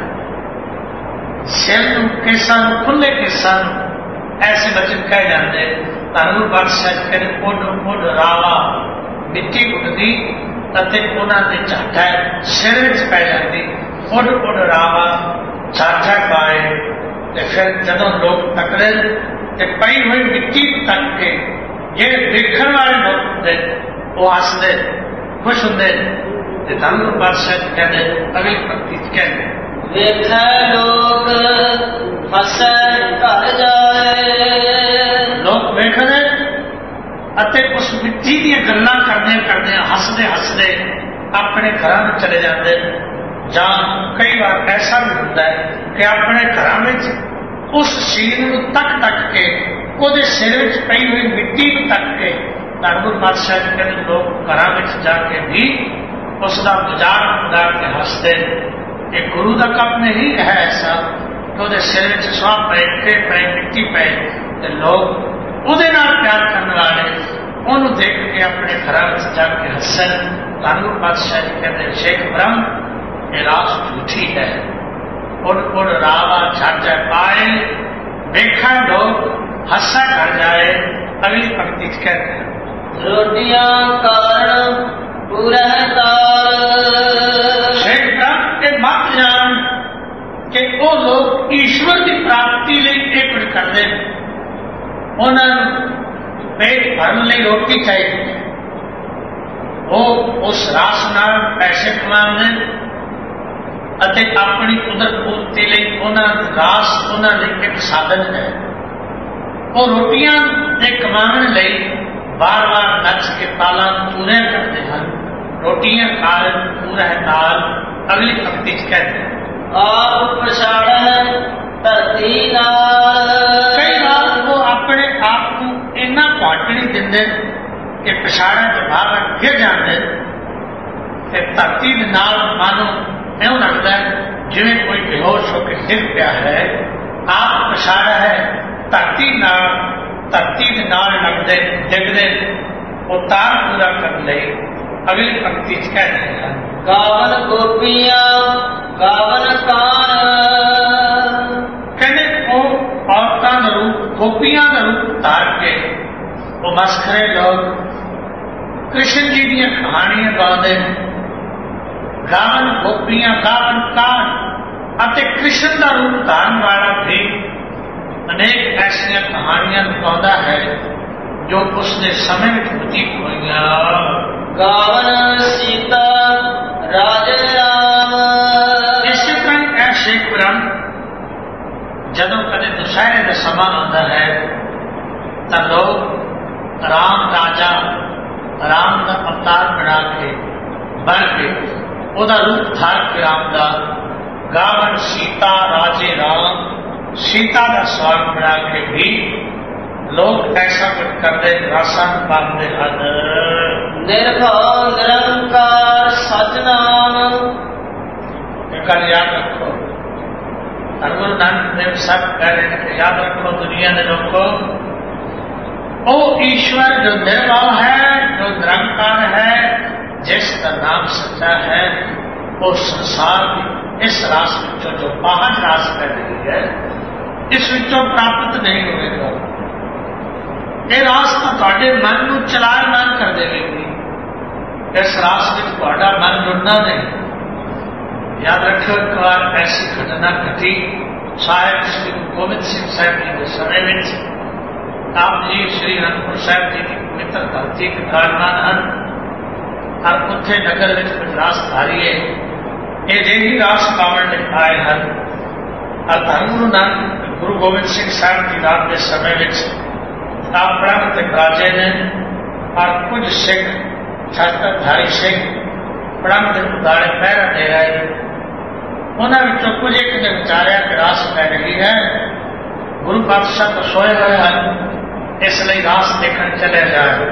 ਸਿਰ ਨੂੰ ਕੇਸਾਂ ਨੂੰ ਖੁੱਲੇ ਕੇਸਾਂ ਨੂੰ ਐਸੇ ਬਚਨ ਕਹੇ ਜਾਂਦੇ। ਧਰਮ ਪਾਤਸ਼ਾਹ ਕਹਿੰਦੇ ਉੱਡ ਉੱਡ ਰਾਵਾ ਮਿੱਟੀ ਉੱਡਦੀ ਅਤੇ ਉਹਨਾਂ ਦੇ ਝਾਟਾ ਸਿਰ ਵਿੱਚ ਪੈ ਜਾਂਦੀ। ਉੱਡ ਉੱਡ ਰਾਵਾ ਝਾਟਾ ਪਾਏ ਤੇ ਫਿਰ ਜਦੋਂ ਲੋਕ ਤੱਕਦੇ ਤੇ ਪਈ ਹੋਈ ਮਿੱਟੀ ਤੱਕ ਕੇ ਜਿਹੜੇ ਦੇਖਣ ਵਾਲੇ ਲੋਕ ਹੁੰਦੇ ਉਹ ਹੱਸਦੇ ਖੁਸ਼ ਹੁੰਦੇ। ਤੇ ਧਰਮ ਪਾਤਸ਼ਾਹ ਕਹਿੰਦੇ ਅਗਲੀ ਪੰਕਤੀ ਚ ਕਹਿੰਦੇ ਵੇਖੈ ਲੋਕ ਹੱਸੈ ਘਰ ਜਾਏ। ਲੋਕ ਵੇਖਦੇ ਅਤੇ ਉਸ ਮਿੱਟੀ ਦੀਆਂ ਗੱਲਾਂ ਕਰਦੇ ਹੱਸਦੇ ਹੱਸਦੇ ਆਪਣੇ ਘਰਾਂ ਵਿੱਚ ਚਲੇ ਜਾਂਦੇ। ਜਾਂ ਕਈ ਵਾਰ ਐਸਾ ਵੀ ਹੁੰਦਾ ਹੈ ਕਿ ਆਪਣੇ ਘਰਾਂ ਵਿੱਚ ਉਸ ਸ਼ੀਰ ਨੂੰ ਤੱਕ ਕੇ ਉਹਦੇ ਸਿਰ ਵਿੱਚ ਪਈ ਹੋਈ ਮਿੱਟੀ ਨੂੰ ਤੱਕ ਕੇ ਧਰਮ ਪਾਤਸ਼ਾਹ ਜੀ ਕਹਿੰਦੇ ਲੋਕ ਘਰਾਂ ਵਿੱਚ ਜਾ ਕੇ ਵੀ ਉਸ ਦਾ ਮਜ਼ਾਕ ਉਡਾ ਕੇ ਹੱਸਦੇ। ਇਹ ਗੁਰੂ ਦਾ ਕੰਮ ਨਹੀਂ ਹੈ ਐਸਾ ਕਿ ਉਹਦੇ ਸਿਰ ਵਿੱਚ ਸਵਾਹ ਪਏ ਮਿੱਟੀ ਪਏ ਤੇ ਲੋਕ ਉਹਦੇ ਨਾਲ ਪਿਆਰ ਕਰਨ ਵਾਲੇ ਉਹਨੂੰ ਦੇਖ ਕੇ ਆਪਣੇ ਘਰਾਂ ਵਿੱਚ ਜਾ ਕੇ ਹੱਸਣ। ਧਰਮ ਪਾਤਸ਼ਾਹ ਜੀ ਕਹਿੰਦੇ ਸ਼ੇਖ ਬ੍ਰਹਮ ਇਹ ਰਾਸ ਝੂਠੀ ਹੈ। ਉੱਡ ਉੱਡ ਰਾਵਾ ਝਾਟਾ ਪਾਏ ਵੇਖਾਂ ਲੋਕ ਹੱਸਾ ਕਰ ਜਾਏ। ਅਗਲੀ ਪੰਕਤੀ ਚ ਕਹਿੰਦੇ ਰੋਟੀਆਂ ਕਾਰਨ ਪੂਰਾ ਤਾਲ। ਸ਼ੇਖ ਬ੍ਰਹਮ ਇਹ ਮਤ ਜਾਣ ਕਿ ਉਹ ਲੋਕ ਈਸ਼ਵਰ ਦੀ ਪ੍ਰਾਪਤੀ ਲਈ ਇਹ ਕੁਝ ਕਰਦੇ। ਉਹਨਾਂ ਨੂੰ ਪੇਟ ਭਰਨ ਲਈ ਰੋਟੀ ਚਾਹੀਦੀ ਹੈ। ਉਹ ਉਸ ਰਾਸ ਨਾਲ ਪੈਸੇ ਕਮਾਉਂਦੇ ਅਤੇ ਆਪਣੀ ਉਦਰ ਪੂਰਤੀ ਲਈ ਉਹਨਾਂ ਰਾਸ ਉਹਨਾਂ ਲਈ ਇੱਕ ਸਾਧਨ ਹੈ। ਉਹ ਰੋਟੀਆਂ ਦੇ ਕਮਾਉਣ ਲਈ ਬਾਰ-ਬਾਰ ਨੱਚ ਕੇ ਤਾਲਾਂ ਪੂਰੇ ਕਰਦੇ ਹਨ। ਰੋਟੀਆਂ ਕਾਰਨ ਪੂਰਾ ਹੈ ਤਾਲ। ਅਗਲੀ ਪੰਕਤੀ ਚ ਕਹਿੰਦੇ ਆਪ ਪਛਾੜੈ ਧਰਤੀ ਨਾਲ। ਕਈ ਵਾਰ ਉਹ ਆਪਣੇ ਆਪ ਨੂੰ ਇੰਨਾ ਘੱਟ ਨਹੀਂ ਦਿੰਦੇ ਕਿ ਪਛਾੜਨ ਤੋਂ ਬਾਹਰ ਗਿਰ ਜਾਂਦੇ ਤੇ ਧਰਤੀ ਦੇ ਨਾਲ ਮਾਨੋ ਇਉਂ ਲੱਗਦਾ ਜਿਵੇਂ ਕੋਈ ਬੇਹੋਸ਼ ਹੋ ਕੇ ਡਿੱਗ ਪਿਆ ਹੈ। ਆਪ ਪਛਾੜਾ ਹੈ ਧਰਤੀ ਦੇ ਨਾਲ ਲੱਗਦੇ ਡਿੱਗਦੇ ਉਹ ਤਾਰ ਪੂਰਾ ਕਰਨ ਲਈ ਅਗਲੀ ਪੰਕਤੀ ਚ ਕਹਿੰਦੇ ਹਨ ਗਾਵਨ ਗੋਪੀਆਂ ਗਾਵਨ ਕਾਨ। ਕਹਿੰਦੇ ਉਹ ਔਰਤਾਂ ਦਾ ਰੂਪ ਗੋਪੀਆਂ ਦਾ ਰੂਪ ਧਾਰ ਕੇ ਉਹ ਮਸਖਰੇ ਲੋਕ ਕ੍ਰਿਸ਼ਨ ਜੀ ਦੀਆਂ ਕਹਾਣੀਆਂ ਗਾਉਂਦੇ। ਗਾਵਨ ਗੋਪੀਆਂ ਗਾਵਨ ਕਾਨ ਅਤੇ ਕ੍ਰਿਸ਼ਨ ਦਾ ਰੂਪ ਧਾਰਨ ਵਾਲਾ ਵੀ ਅਨੇਕ ਐਸੀਆਂ ਕਹਾਣੀਆਂ ਗਾਉਂਦਾ ਹੈ ਜੋ ਉਸਦੇ ਸਮੇਂ ਵਿੱਚ ਬਤੀਤ ਹੋਈਆਂ। ਗਾਵਨ ਸੀਤਾ ਰਾਜੇ ਰਾਮ। ਇਸੇ ਤਰ੍ਹਾਂ ਇਹ ਸ਼ੇਖ ਬ੍ਰਹਮ ਜਦੋਂ ਕਦੇ ਦੁਸ਼ਹਿਰੇ ਦਾ ਸਮਾਂ ਆਉਂਦਾ ਹੈ ਤਾਂ ਲੋਕ ਰਾਮ ਰਾਜਾ ਰਾਮ ਦਾ ਅਵਤਾਰ ਬਣਾ ਕੇ ਬਣ ਕੇ ਉਹਦਾ ਰੂਪ ਧਾਰ ਕੇ ਰਾਮ ਦਾ ਗਾਵਨ ਸੀਤਾ ਰਾਜੇ ਰਾਮ ਸੀਤਾ ਦਾ ਸਵਾਗ ਬਣਾ ਕੇ ਵੀ ਲੋਕ ਐਸਾ ਕੁਝ ਕਰਦੇ ਰਾਸਾਂ ਨੂੰ ਪਾਉਂਦੇ ਹਨ। ਨਿਰਭਉ ਨਿਰੰਕਾਰ ਸਤਿਨਾਮ। ਇਹ ਗੱਲ ਯਾਦ ਰੱਖੋ। ਗੁਰੂ ਨਾਨਕ ਦੇਵ ਸਾਹਿਬ ਕਹਿ ਰਹੇ ਨੇ ਕਿ ਯਾਦ ਰੱਖੋ ਦੁਨੀਆ ਦੇ ਲੋਕੋ ਉਹ ਈਸ਼ਵਰ ਜੋ ਨਿਰਭਉ ਹੈ ਜੋ ਨਿਰੰਕਾਰ ਹੈ ਜਿਸ ਦਾ ਨਾਮ ਸੱਚਾ ਹੈ ਉਹ ਸੰਸਾਰ ਦੀ ਇਸ ਰਾਸ ਵਿੱਚੋਂ ਜੋ ਪਾਹਨ ਰਾਸ ਕਰ ਰਹੀ ਹੈ ਇਸ ਵਿੱਚੋਂ ਪ੍ਰਾਪਤ ਨਹੀਂ ਹੋਵੇਗਾ। ਇਹ ਰਾਸ ਤਾਂ ਤੁਹਾਡੇ ਮਨ ਨੂੰ ਚਲਾਇਮਾਨ ਕਰ ਦੇਵੇਗੀ। ਇਸ ਰਾਸ ਵਿੱਚ ਤੁਹਾਡਾ ਮਨ ਜੁੜਨਾ ਨਹੀਂ। ਯਾਦ ਰੱਖਿਓ ਇੱਕ ਵਾਰ ਐਸੀ ਘਟਨਾ ਘਟੀ ਸਾਹਿਬ ਸ੍ਰੀ ਗੁਰੂ ਗੋਬਿੰਦ ਸਿੰਘ ਸਾਹਿਬ ਜੀ ਦੇ ਸਮੇਂ ਵਿੱਚ ਆਪ ਜੀ ਸ੍ਰੀ ਅਨੰਦਪੁਰ ਸਾਹਿਬ ਜੀ ਦੀ ਪਵਿੱਤਰ ਧਰਤੀ ਤੇ ਵਿਰਾਜਮਾਨ ਹਨ ਔਰ ਉੱਥੇ ਨਗਰ ਵਿੱਚ ਕੁਝ ਰਾਸਧਾਰੀਏ ਇਹ ਜਿਹੀ ਰਾਸ ਪਾਵਣ ਲਈ ਆਏ ਹਨ। ਔਰ ਧੰਨ ਗੁਰੂ ਗੋਬਿੰਦ ਸਿੰਘ ਸਾਹਿਬ ਦੀ ਰਾਤ ਦੇ ਸਮੇਂ ਵਿੱਚ ਆਪ ਬ੍ਰਹਮ ਤੇ ਰਾਜੇ ਨੇ ਔਰ ਕੁਝ ਸਿੱਖ ਛਾਤਰਧਾਰੀ ਸਿੰਘ ਬ੍ਰਹਮ ਦੇ ਉਦਾਲੇ ਪਹਿਰਾ ਦੇ ਰਹੇ। ਉਹਨਾਂ ਵਿੱਚੋਂ ਕੁਝ ਇੱਕ ਨੇ ਵਿਚਾਰਿਆ ਕਿ ਰਾਸ ਪੈ ਰਹੀ ਹੈ, ਗੁਰੂ ਪਾਤਸ਼ਾਹ ਤਾਂ ਸੋਏ ਹੋਏ ਹਨ, ਇਸ ਲਈ ਰਾਸ ਦੇਖਣ ਚਲੇ ਜਾਏ।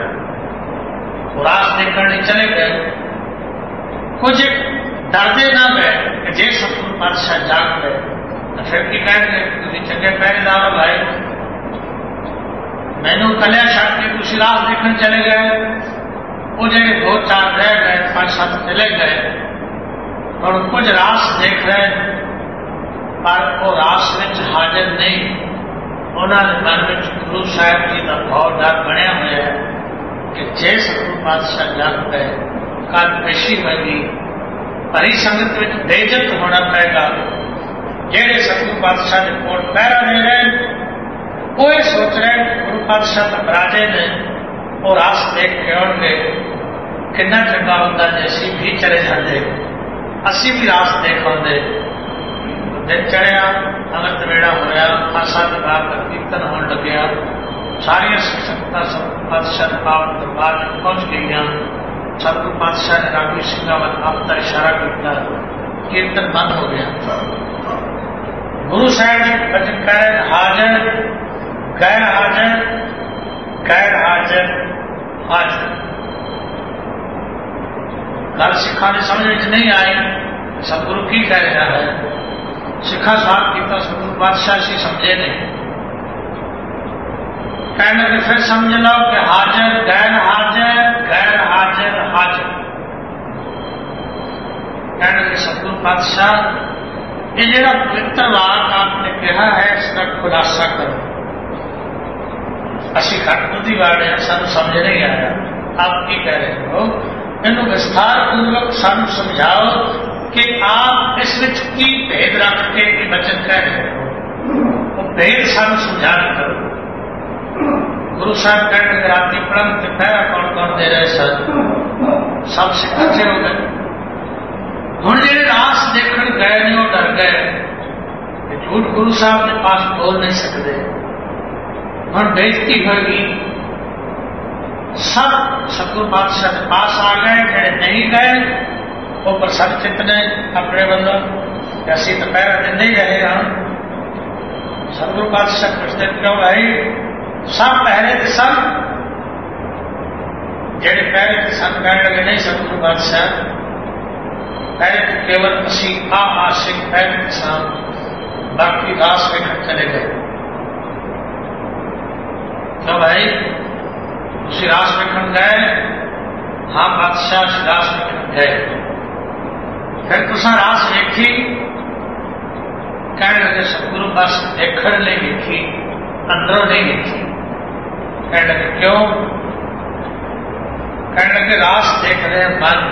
ਉਹ ਰਾਸ ਦੇਖਣ ਲਈ ਚਲੇ ਗਏ। ਕੁਝ ਡਰਦੇ ਨਾ ਗਏ ਕਿ ਜੇ ਸਤਿਗੁਰੂ ਪਾਤਸ਼ਾਹ ਜਾਗ ਗਏ ਤਾਂ ਫਿਰ ਕੀ ਕਹਿਣਗੇ, ਤੁਸੀਂ ਚੰਗੇ ਪਹਿਰੇਦਾਰ ਹੋ ਭਾਈ, मैनू कलिया छड़ के तुम रास देखने चले गए, वो जो 2-4 रह गए, 5-7 चले गए और कुछ रास देख रहे, पर वो रास में हाजिर नहीं। उन्होंने मन में गुरु साहब जी का भाव डर बनया हुआ है कि जे सतगुरु पातशाह जग पे कल पेशी होगी, भरी संगत में बेइज्जत होना पड़ेगा। जेड़े सतगुरु पातशाह के कोल पहरा दे रहे, वो ये सोच रहे गुरु पातशाह तो राजे ने, वो रास देख के आउणगे, कितना चंगा होता जे असीं भी चले जाते, असीं भी रास देख आउंदे। दिन चढ़िया, अमृत वेड़ा होया, खासा विभाग का कीर्तन होने लग्या, सारिया संगतां सतगुरु पातशाह के पावन दरबार में पहुंच गईयां। सतगुरु पातशाह ने रागी सिंघां वल आपका इशारा किया, कीर्तन बंद हो गया। गुरु साहब जी वचन कह रहे, हाजर गैर हाजर, गैर हाजर हाजर। गल सिखा ने समझ में नहीं आई, सतगुरु की कह रहा है। सिखा साहब किया, सतगुरु पातशाह से समझे नहीं। कहने के फिर समझ लो कि हाजर गैर हाजर, गैर हाजर हाजर। कहने के सतगुरु पातशाह, ये जरा पवित्र वाक आपने कहा है, इसका खुलासा करो। असी घट बुद्धि वाले सानू समझ नहीं आया, आप की कह रहे हो, इन्हों विस्तार पूर्वक सानू समझाओ कि आप इस विच की भेद रख के वचन कह रहे हो, वो भेद सानू समझा करो। गुरु साहब कहते रात पढ़न के पहरा कौन कौन दे रहे सर, सब से इकट्ठे हो गए। हुण जेडे रास देखण गए ने वो डर गए, झूठ गुरु साहब के पास बोल नहीं सकते, हुण बेइज्जती होगी। सब सतगुरु पातशाह के पास आ गए, जेडे नहीं गए वो प्रसन्न चित्त ने अपने बंदों, ऐसी तो पहरा देंदे ही रहे। सतगुरु पातशाह पूछते क्यों भाई, सब पहले थे सब, जेडे पहले थे सब कहने लगे नहीं सतगुरु पातशाह, पहले तो केवल असी आशिक पहले थे सब, बाकी रास लेकर चले गए। तो भाई उसी रास लेकर गए, हाँ बादशाह उसी रास लेकर गए। फिर तुसा रास देखी, कहने लगे सतगुरु बस देखने नहीं देखी, अंदरों नहीं देखी। कहने लगे क्यों? कहने लगे रास देख रहे मन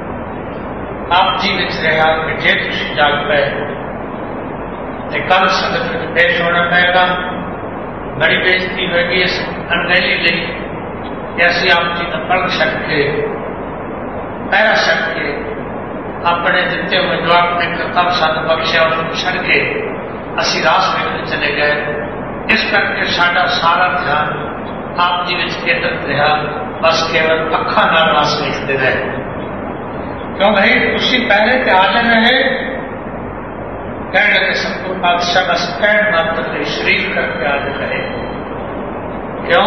आप जी विच रहा कि जे तुम जाग पे तो कल संगत में पेश होना पड़ेगा, बड़ी बेइज्जती होगी इस अनगहली ली कि असी आप जी का पलक छक के पैरा छक के अपने दिते हुए जवाब देकर तब सानू बख्शिया और छड़ के असी रास देखने चले गए। इस करके साडा सारा ध्यान आप जी विच केंद्रित रहा, बस केवल अखा नाल रास देखते रहे। क्यों भाई उसी पहले ते हाजिर रहे। कहने लगे सतगुरु पातशाह बस कहण मात्र शरीर करके हाजिर रहे। क्यों?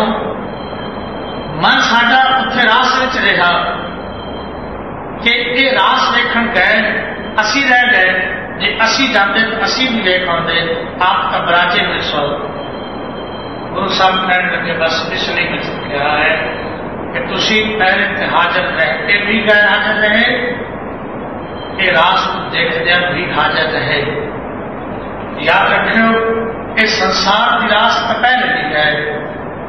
मन साडा उत्थे रास विच रहा कि ये रास देखण गए, असी रह गए, जे असी जाते तो असी भी देख आते, आप घबराजे में सो। गुरु साहब कहने लगे बस इसलिए मैं कहा है कि तुसी पहले ते हाजिर रह के भी गैर हाजिर रहे, ये रास देखदे भी हाजिर रहे। याद रखियो इस संसार की रास तो पहले भी गए,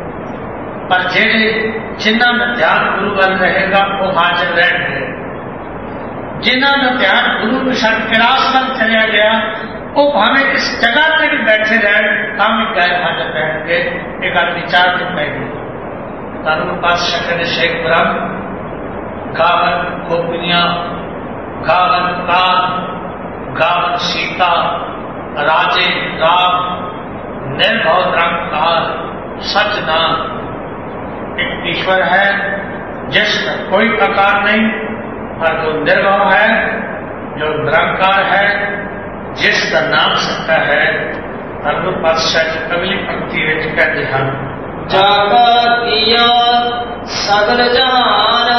पर जेड़े जिन्हों का ध्यान गुरु वाल रहेगा वो हाजिर रहेंगे। जिन्हों का ध्यान गुरु को छड़ के रास वाल चलिया गया वो भावें इस जगह पर भी बैठे रहे काम भी गैर हाजिर रहेंगे। एक गल विचार नहीं पैगी। कानून पातशाह कहते शेख ब्रह्म गावन गोपिनिया, गावन काल, गावन सीता, राजे राम, निर्भव निरंकार सचनाम। एक ईश्वर है जिसका कोई आकार नहीं, और जो निर्भव है, जो निरंकार है, जिसका नाम सत्ता है। गुरु पातशाह की अगली पंक्ति में कहते हैं जागा किया सगल जहान,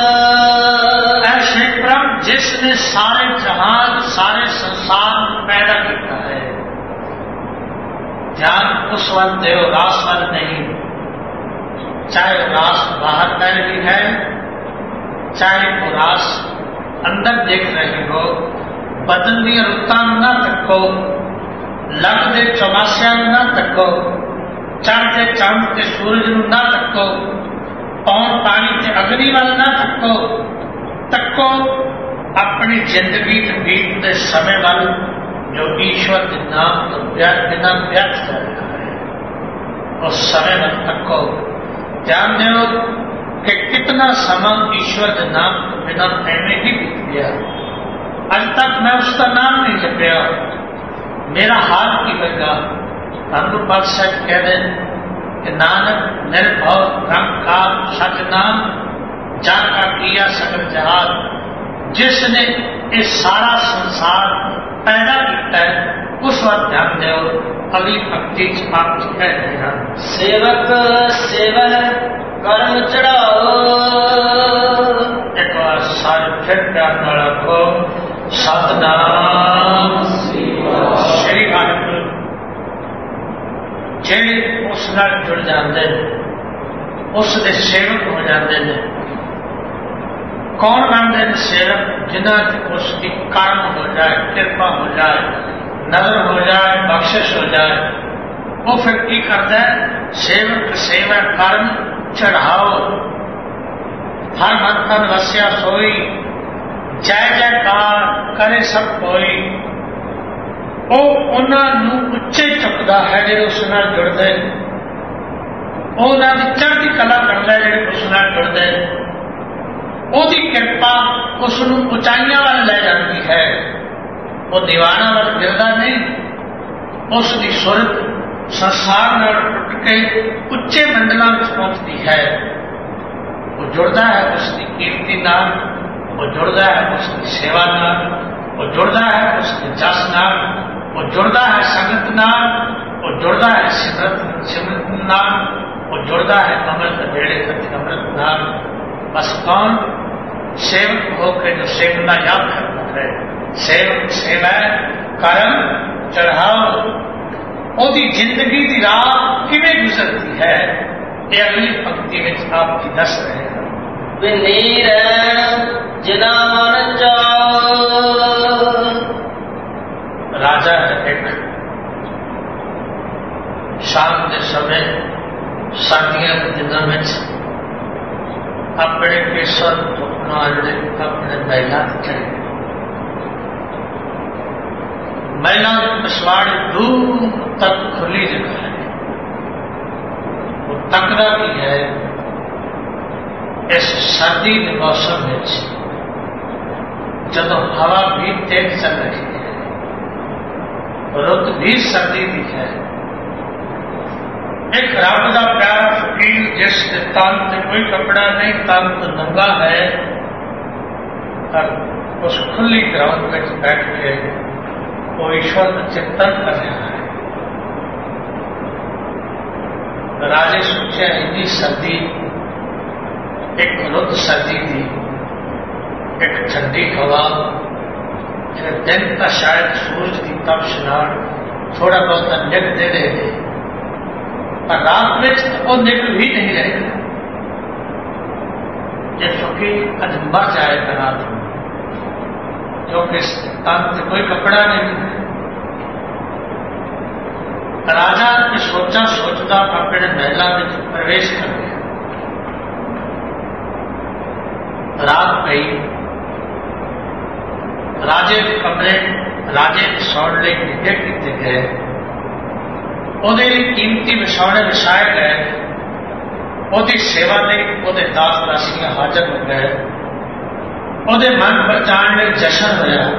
ऐसे ब्रह्म जिसने सारे जहान सारे संसार पैदा किया है। ध्यान उस वल देव रास वल नहीं, चाहे उदास बाहर पै रही है, चाहे उदास अंदर देख रहे हो, बदन दी रुतां ना तको, लगदे चौमासियां ना तको, चढ़ते चंद ते सूरज ना तको, पौन पानी ते अग्नि वाल ना तको, तको अपनी जिंदगी के बीतते समय वाल जो ईश्वर के नाम तो बिना व्यर्थ कर रहा है, उस समय वाल तको। ध्यान दो कि कितना समय ईश्वर के नाम तो बिना एवं ही बीत गया। अज तक मैं उसका नाम नहीं जपया, मेरा हाथ की लगा। धर्म पातशाह कह दें कि नानक निर्भव निरंकार सच नाम, जाका किया सकल जहान। जिसने ये सारा संसार पैदा किया है उस वक्त ध्यान दो। अगली पंक्ति आप कह रहे हैं, सेवक सेवन कर्म चढ़ाओ। एक बार सारे फिर प्यार न रखो, सतनाम श्री वाहिगुरू। ਜਿਹੜੇ उस नाल जुड़ जाते उस दे सेवक हो जाते हैं। कौन बनते हैं सेवक? जिन्हों उसकी कर्म हो जाए, कृपा हो जाए, नजर हो जाए, बख्शिश हो जाए। वो फिर की करता है? सेवक सेवा कर्म चढ़ाओ। हर मन तन वस्या सोई, जय जयकार करे सब कोई। वो उन्होंने उच्चे चुकता है जो उस नाल जुड़ते, उन्होंने चढ़ती कला करता है जो उस नाल जुड़ते। ਉਹਦੀ ਕਿਰਪਾ ਉਸ ਨੂੰ ਉਚਾਈਆਂ ਵੱਲ ਲੈ ਜਾਂਦੀ ਹੈ। ਉਹ ਦੀਵਾਨਾ ਵੱਲ ਗਿਰਦਾ ਨਹੀਂ, ਉਸ ਦੀ ਸੁਰਤ ਸੰਸਾਰ ਨਾਲ ਟੁੱਟ ਕੇ ਉੱਚੇ ਮੰਡਲਾਂ ਵਿੱਚ ਪਹੁੰਚਦੀ ਹੈ। ਉਹ ਜੁੜਦਾ ਹੈ ਉਸ ਦੀ ਕੀਰਤੀ ਨਾਲ, ਉਹ ਜੁੜਦਾ ਹੈ ਉਸ ਦੀ ਸੇਵਾ ਨਾਲ, ਉਹ ਜੁੜਦਾ ਹੈ ਉਸ ਦੇ ਜਸ ਨਾਲ, ਉਹ ਜੁੜਦਾ ਹੈ ਸੰਗਤ ਨਾਲ, ਉਹ ਜੁੜਦਾ ਹੈ ਸਿਮਰਤ ਨਾਲ, ਉਹ ਜੁੜਦਾ ਹੈ ਅੰਮ੍ਰਿਤ ਵੇਲੇ ਤੱਕ ਅੰਮ੍ਰਿਤ ਨਾਲ। बस कौन? सेवक होकर जो सेवता याद करता है। सेवक सेवा कर्म चढ़ाओ। ओदी जिंदगी की राह किवें गुजरती है, ये अगली पंक्ति में आपकी दस रहे हैं। विनीर जिना मन जाओ। राजा है एक, शाम के समय सर्दियों के दिनों में अपने केसर धुपना अपने महिला चढ़े। महिला पिछवाड़ दूर तक खुली जगह है। वो तकदा भी है इस सर्दी के मौसम में, जब हवा भी तेज चल रही है, रुत भी सर्दी की है। एक रब का प्यारा फकीर जिस तन से कोई कपड़ा नहीं, तन तो नंगा है, और उस खुली ग्राउंड में बैठ के वो ईश्वर का चिंतन कर रहा है। राजे सोचे इतनी सर्दी, एक रुत सर्दी थी, एक ठंडी हवा, फिर दिन का शायद सूरज की तपश नाल थोड़ा बहुत निग दे रहे, पर रात में वो निकल भी नहीं रहेगा। जब फकीर अज मर जाएगा रात में, क्योंकि तन से कोई कपड़ा नहीं है। राजा ने सोचा सोचता अपने महला में प्रवेश कर गया। रात गई, राजे के कमरे राजे के सौण लिए निगे किए गए, ਉਹਦੇ ਲਈ कीमती विछौने विछाए गए, ਉਹਦੀ सेवा ਲਈ ਉਹਦੇ दास दासियां हाजिर हो गए, ਉਹਦੇ मन परचाण ਲਈ जशन होया।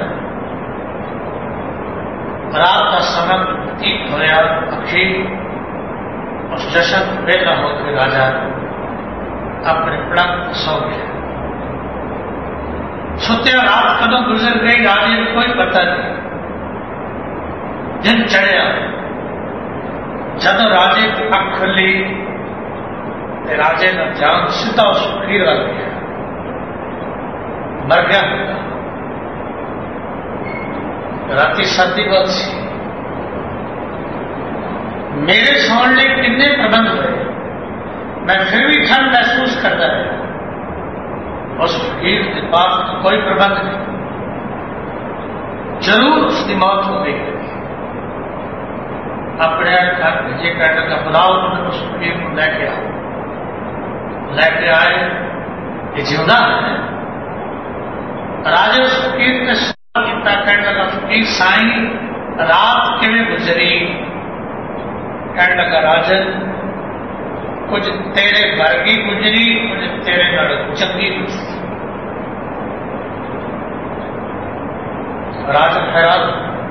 रात का समय प्रतीत होया, अखीर उस जशन वेला होकर राजा अपने पलंग सो गया। सुत्या रात कदों गुजर गई, राजे को कोई पता नहीं। दिन चढ़िया, जब राजे की अख खुली तो राजे का ध्यान सीधा उस फकीर वाल गया। मर गया होगा, राती सर्दी बहुत सी। मेरे सौण लिए किन्ने प्रबंध हुए, मैं फिर भी ठंड महसूस करता रहा। उस फकीर के पास कोई प्रबंध नहीं, जरूर उसकी मौत हो गई। अपने घर भेजे कहने का बुलाओ, उन्होंने उस फकीर को लेके आओ। लेके आए, ये जिंदा है। राजे उस फकीर ने सवाल किया, कहने लगा फकीर साईं रात किवें गुजरी? कहने लगा राजन कुछ तेरे वर्गी गुजरी, कुछ तेरे नाल चंगी गुजरी। राजन हैरान,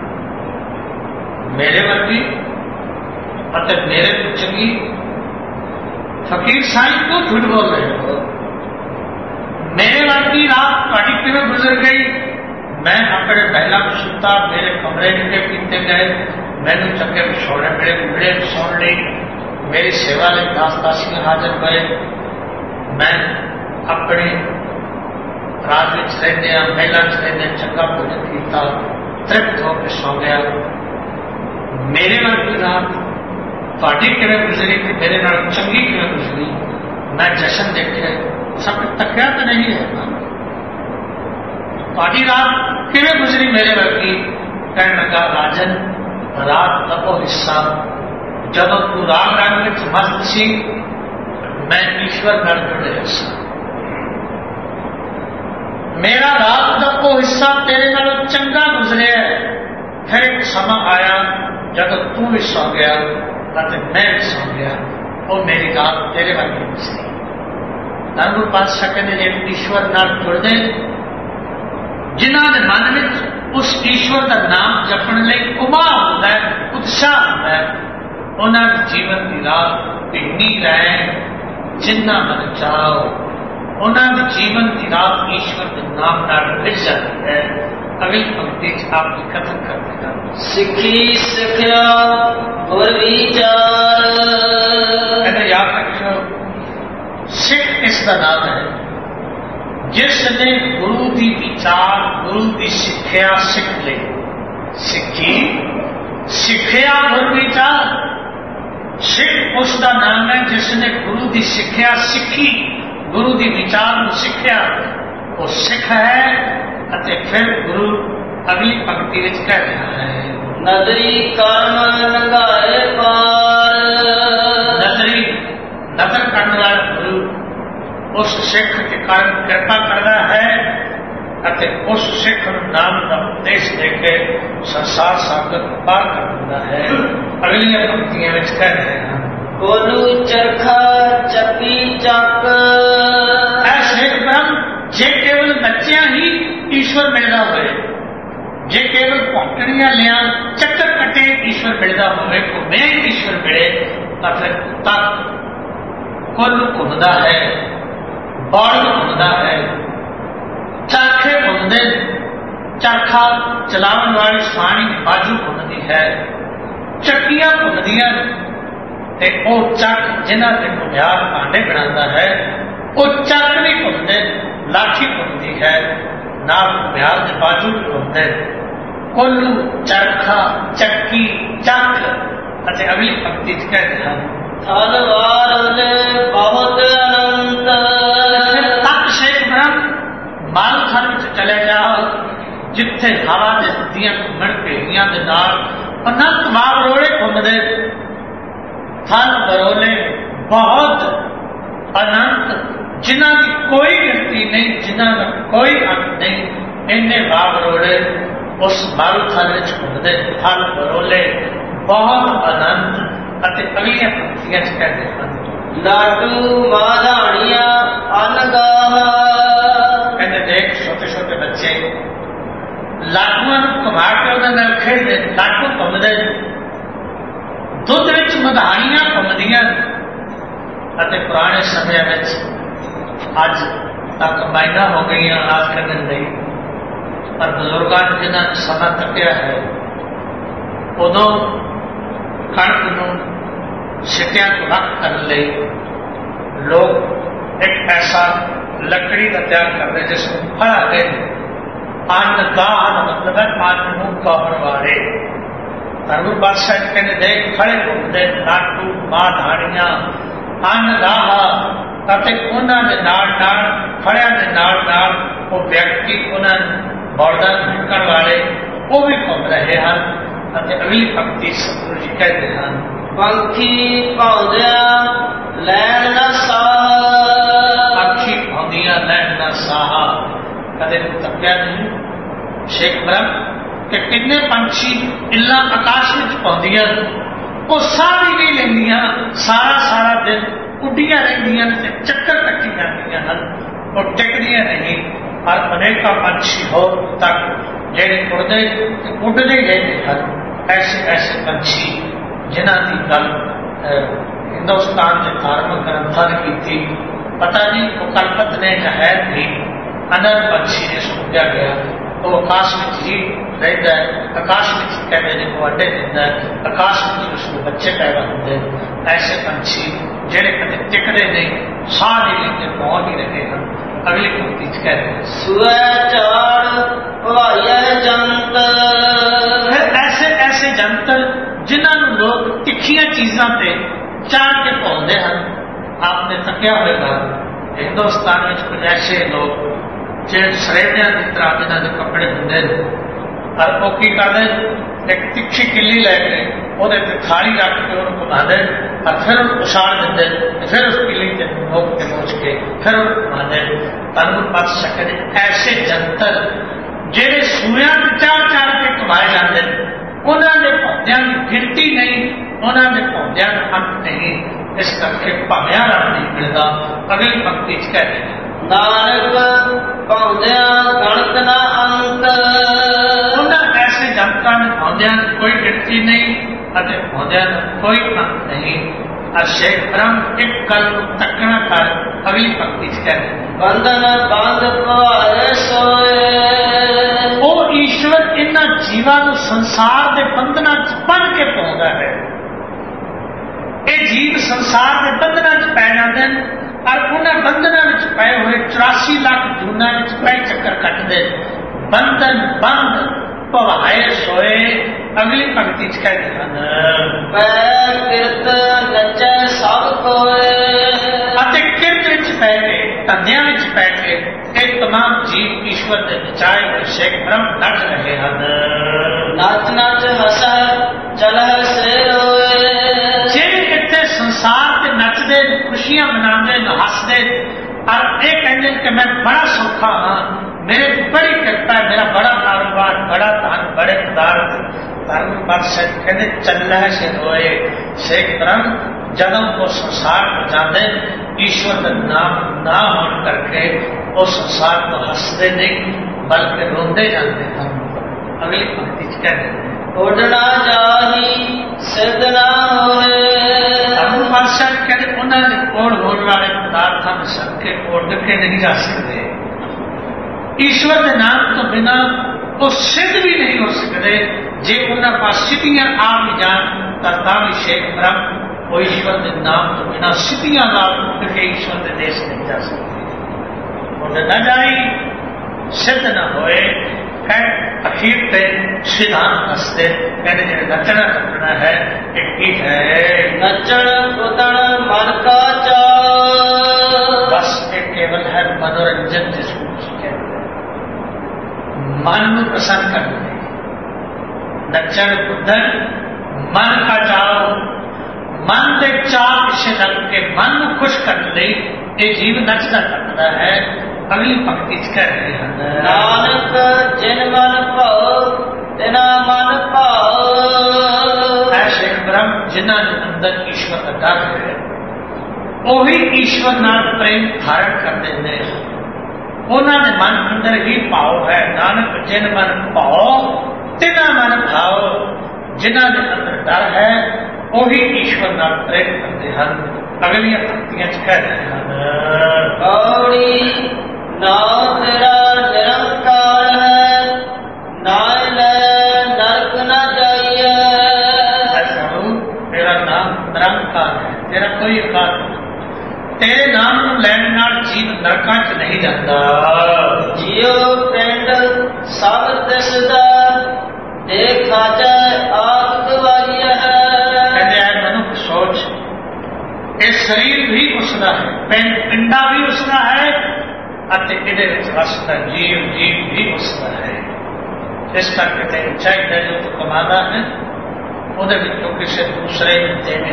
मेरे वर्गी अते मेरे को चंगी? फकीर साईं क्यों झूठ बोल रहे हो? मेरे वर्गी रात ਤੁਹਾਡੀ किवें गुजर गई? मैं अपने पहला सुता, मेरे कमरे निके पीते गए, मैनू चंगे विछोड़े मिले सुन ली, मेरी सेवा लिए 10 दासियां हाजिर हुए, मैं अपने राज में रहने महिला रहने चंगा भोजन किया, तृप्त होकर सौ गया। मेरे वर्गी रात ਤੁਹਾਡੀ किवें गुजरी थी, मेरे नाल चंगी किवें गुजरी? मैं जश्न देखे, सब तकिया तो नहीं है। ਤੁਹਾਡੀ रात किवें गुजरी मेरे वर्गी? कहने लगा राजन रात का वो हिस्सा जब तू राग रंग में मस्त सी, मैं ईश्वर नाल जुड़े सा। मेरा रात का वो हिस्सा तेरे नाल चंगा गुजरे। फिर एक समा आया जब तू भी सौ गया और मैं भी सौ गया, वो मेरी रात तेरे वर्गी गुजरी। धर्म पातशाह कहते जे ईश्वर नाल जुड़दे, जिन्हों के मन में उस ईश्वर का नाम जपण लई उमाह होता है, उत्साह होता है, उन्होंने जीवन की रात भिन्नी रहे जिन्ना मन चाहो। उन्होंने जीवन की रात ईश्वर के नाम नाल मिल जाती है। अगली पंक्ति आपकी कथन कर देगा। सिखी सिखिया गुर विचार, याद रखियो सिख इसका नाम है जिसने गुरु की विचार, गुरु की सिक्ख्या सिख ली। सिक्खी सिक्ख्या गुर विचार, सिख उसका नाम है जिसने गुरु की सिक्ख्या सीखी, गुरु की विचार को सिक्ख्या, वो सिख है। अते फिर गुरु अगली पंक्ति में कह रहा है नदरी कर्म लगाए पार, नदरी नजर करने वाला गुरु उस सिख के कारण कृपा करता है अते उस सिख नाम का उपदेश देके संसार सागर पार कर देता है। अगली पंक्तियों में कह रहे हैं कोलू चरखा चक्की चक, ऐसे ब्रह्म जे केवल बच्चियां ही ईश्वर मिलता हुए, जे केवल पौकड़ियां लिया चक्कर कटे ईश्वर मिलता हुए, घूमे ईश्वर मिले तो फिर कुत्ता कुल घूमता है, बाल घूमता है, चरखे घूमते, चरखा चलावन वाली स्वाणी बाजू घूमती है, चक्कियां घूमदियां ते वो चक जिन्हों के मुनियार भांडे बनाता है, वो चक भी घूमते, लाठी घूमती है, नाल मुनियार के बाजू भी घूमते। कोल्लू चरखा चक्की चक। अगली पंक्ति कहते हैं थलवार ने बहुत अनंत, तक शेख ब्रह्म माल थल चले जाओ जिथे हवा के दियां घूमन भेड़ियां के नाल अनंत बाबरोले घूमते, थल बरोले बहुत अनंत, जिन्हों की कोई गिनती नहीं, जिन्हों का कोई अंत नहीं, इन्ने बाबरोले उस मारू थल घूमते, थल बरोले बहुत अनंत। अगली पंक्तियां कहते हैं लाडू माधानिया अनगाह, कहते देख छोटे छोटे बच्चे लाडूआं घुमा के उन्होंने खेलते, लाडू घूमते, दुध विच मधानियां घूमदियां। पुराने समय में अज तक माइना हो गई आस करने लई, पर बुजुर्गों ने जिन्होंने समा कटिया है उदों कणक नूं सिटिया को रख करने लई लोग एक ऐसा लकड़ी का तैयार करते जिसको फड़ा दे, अन्न गाह मतलब है अन्न नूं गाहण वाले। धर्म बादशाह कहने देख खड़े घूमते लाटू माधानियां ਅਨਗਾਹ ਅਤੇ ਉਹਨਾਂ ਦੇ ਨਾਲ ਫੜਿਆਂ ਦੇ ਨਾਲ ਉਹ ਵਿਅਕਤੀ ਉਹਨਾਂ ਬਲਦਾਂ ਚੁੱਕਣ ਵਾਲੇ ਉਹ ਵੀ ਘੁੰਮ ਰਹੇ ਹਨ। ਅਤੇ ਅਗਲੀ ਪੰਕਤੀ ਸਤਿਗੁਰੂ ਜੀ ਕਹਿੰਦੇ ਹਨ, ਪੰਖੀ ਭਾਉਂਦਿਆਂ ਲੈਣ ਨਾ ਸਾਹ, ਅੱਖੀ ਭਾਉਂਦੀਆਂ ਲੈਣ ਨਾ ਸਾਹ, ਕਦੇ ਤੱਕਿਆ ਨਹੀਂ। ਸ਼ੇਖ ਬ੍ਰਹਮ ਕਿ ਕਿੰਨੇ ਪੰਛੀ ਇੱਲਾਂ ਆਕਾਸ਼ ਵਿੱਚ ਪਾਉਂਦੀਆਂ, ਉਹ ਸਾਹ ਵੀ ਨਹੀਂ ਲੈਂਦੀਆਂ, ਸਾਰਾ ਦਿਨ ਉੱਡੀਆਂ ਰਹਿੰਦੀਆਂ ਤੇ ਚੱਕਰ ਕੱਟੀ ਜਾਂਦੀਆਂ ਹਨ, ਉਹ ਟਿਕਦੀਆਂ ਨਹੀਂ। ਪਰ ਅਨੇਕਾਂ ਪੰਛੀ ਹੋਰ ਤੱਕ ਜਿਹੜੇ ਉੱਡਦੇ ਰਹਿੰਦੇ ਹਨ। ਐਸੇ ਪੰਛੀ ਜਿਨ੍ਹਾਂ ਦੀ ਗੱਲ ਹਿੰਦੁਸਤਾਨ ਦੇ ਧਾਰਮਿਕ ਗ੍ਰੰਥਾਂ ਨੇ ਕੀਤੀ, ਪਤਾ ਨਹੀਂ ਉਹ ਕਲਪਤ ਨੇ ਜਾਂ ਹੈ ਨਹੀਂ। ਅਨਰ ਪੰਛੀ ਨੇ ਸੁਣਿਆ ਗਿਆ, ਉਹ ਆਕਾਸ਼ ਵਿੱਚ ਹੀ ਰਹਿੰਦਾ ਹੈ, ਆਕਾਸ਼ ਵਿੱਚ ਕਹਿੰਦੇ ਨੇ ਉਹ ਅੰਡੇ ਦਿੰਦਾ ਹੈ, ਆਕਾਸ਼ ਵਿੱਚ ਉਸ ਨੂੰ ਬੱਚੇ ਪੈਦਾ ਹੁੰਦੇ। ਐਸੇ ਪੰਛੀ ਜਿਹੜੇ ਕਦੇ ਟਿਕਦੇ ਨਹੀਂ, ਸਾਹ ਨਹੀਂ ਲੈਂਦੇ, ਪਹੁੰਚ ਹੀ ਰਹੇ ਹਨ। ਅਗਲੀ ਪੰਕਤੀ ਚ ਕਹਿੰਦੇ ਨੇ, ਸੁਐ ਝਾੜ ਭਵਾਈਐ ਜੰਤ, ਫਿਰ ਐਸੇ ਜੰਤਰ ਜਿਨ੍ਹਾਂ ਨੂੰ ਲੋਕ ਤਿੱਖੀਆਂ ਚੀਜ਼ਾਂ ਤੇ ਚਾੜ ਕੇ ਪਾਉਂਦੇ ਹਨ। ਆਪਨੇ ਤੱਕਿਆ ਹੋਏਗਾ ਹਿੰਦੁਸਤਾਨ ਵਿੱਚ ਕੁਝ ਐਸੇ ਲੋਕ ਜਿਹੜੇ ਸਰੇੜਿਆਂ ਦੀ ਤਰ੍ਹਾਂ ਜਿਨ੍ਹਾਂ ਦੇ ਕੱਪੜੇ ਹੁੰਦੇ ਨੇ, ਪਰ ਉਹ ਕੀ ਕਰਦੇ, ਇੱਕ ਤਿੱਖੀ ਕਿੱਲੀ ਲੈ ਕੇ ਉਹਦੇ ਤੇ ਥਾਲੀ ਰੱਖ ਕੇ ਉਹਨੂੰ ਘੁਮਾਉਂਦੇ, और फिर उछाल देते, फिर उस किले के मुख पे पहुंच के फिर घुमाते। तन पक्ष सकते ऐसे जंतर जेडे सूया चार चार के घुमाए जाते, उन्होंने पौधों की गिनती नहीं, उन्होंने पौधों का अंत नहीं। इस करके भाव्या रब नहीं मिलता। अगली पंक्ति च कहते हैं, नानक पौधों गणत ना अंत, उन्होंने ऐसे जंतर ने पौधों की कोई गिनती नहीं, पौधों का कोई अंत नहीं। शेख ब्रह्म एक कल तकना कर अगली पंक्ति कहते हैं, बंधन बंध पाए सोए, वो ईश्वर इन्हां जीवां नूं संसार के बंधनां च बन के पाउंदा है। ये जीव संसार के बंधनां च पै जाते हैं और उन्हां बंधनां विच पए हुए 84 लाख जूनां विच पै चक्कर कटदे। बंधन बंध भवाए सोए। अगली पंक्ति च कहते हैं, पैर किरत नचे सब कोए, किरत विच पै के धंधियां विच पै के ये तमाम जीव ईश्वर के नचाए हुए शेख ब्रह्म नच रहे हैं। नच नच हस चल से रोए, जिहड़े इत्थे संसार के नचदे, खुशियां मनाते, हसदे और ये कहते कि मैं बड़ा सौखा हाँ, मेरे बड़ी कृपा है, मेरा बड़ा कारोबार, बड़ा धन, बड़े पदार्थ, धर्म बादशाह कहते चल से रोए। शेख ब्रह्म जदों वो संसार को जाते, ईश्वर का नाम ना होने करके वो संसार को हंसते नहीं बल्कि रोंदे जाते हैं। अगली पंक्ति कहते हैं, उड़ना जाही सिद्ध ना होए, धर्म बादशाह कहते उन्होंने कोड़ होने वाले पदार्थों में सबके उड़ के नहीं जा सकते। ईश्वर के नाम तो बिना वो सिद्ध भी नहीं हो सकते। जे उन्होंने पास सिद्धियां आ भी जान करता भी शेख ब्रह्म वो ईश्वर के नाम तो बिना सिद्धियां उठ के ईश्वर के देश नहीं जा सकते। उन्हें न जाई सिद्ध न होए। अखीर पे सिद्धांत हंसते कहने जो नचना टपना है एक ही है, नचन कुतण मन का चाव, बस एक केवल है मनोरंजन जिसको मन को प्रसन्न करने। नचन कुदन मन का चाव, मन के चाव पिछे लग के मन को खुश करने ये जीव नचना टपना है। अगली पंक्ति कह रहे हैं, नानक जिन मन भाव तिना मन भाव, ऐसे ब्रह्म जिन्हों के अंदर ईश्वर का डर है वही ईश्वर नाल प्रेम धारण करते हैं। उन्होंने मन अंदर ही भाव है। नानक जिन मन भाव तिना मन भाव, जिन्हों के अंदर डर है वही ईश्वर नाल प्रेम करते हैं। अगली पंक्तियां कह रहे हैं, गौड़ी नाम तेरा निरंकार है, नाय ले नरक न जाइए, तेरा नाम निरंकार है, तेरा कोई आकार नहीं। तेरे नाम को लैन नाल जीव नरकां च नहीं जाता। जियो पिंड सब दिसदा देखा जाए आप गवाइया है, कहते हैं मनुष्य सोच, ये शरीर भी उसका है, पिंडा भी उसका है, इहदे विच वसदा जीव भी उसका है। इस करके तेरी चाहिए जो तू कमादा है ਉਹਦੇ ਵਿੱਚੋਂ ਕਿਸੇ ਦੂਸਰੇ ਨੂੰ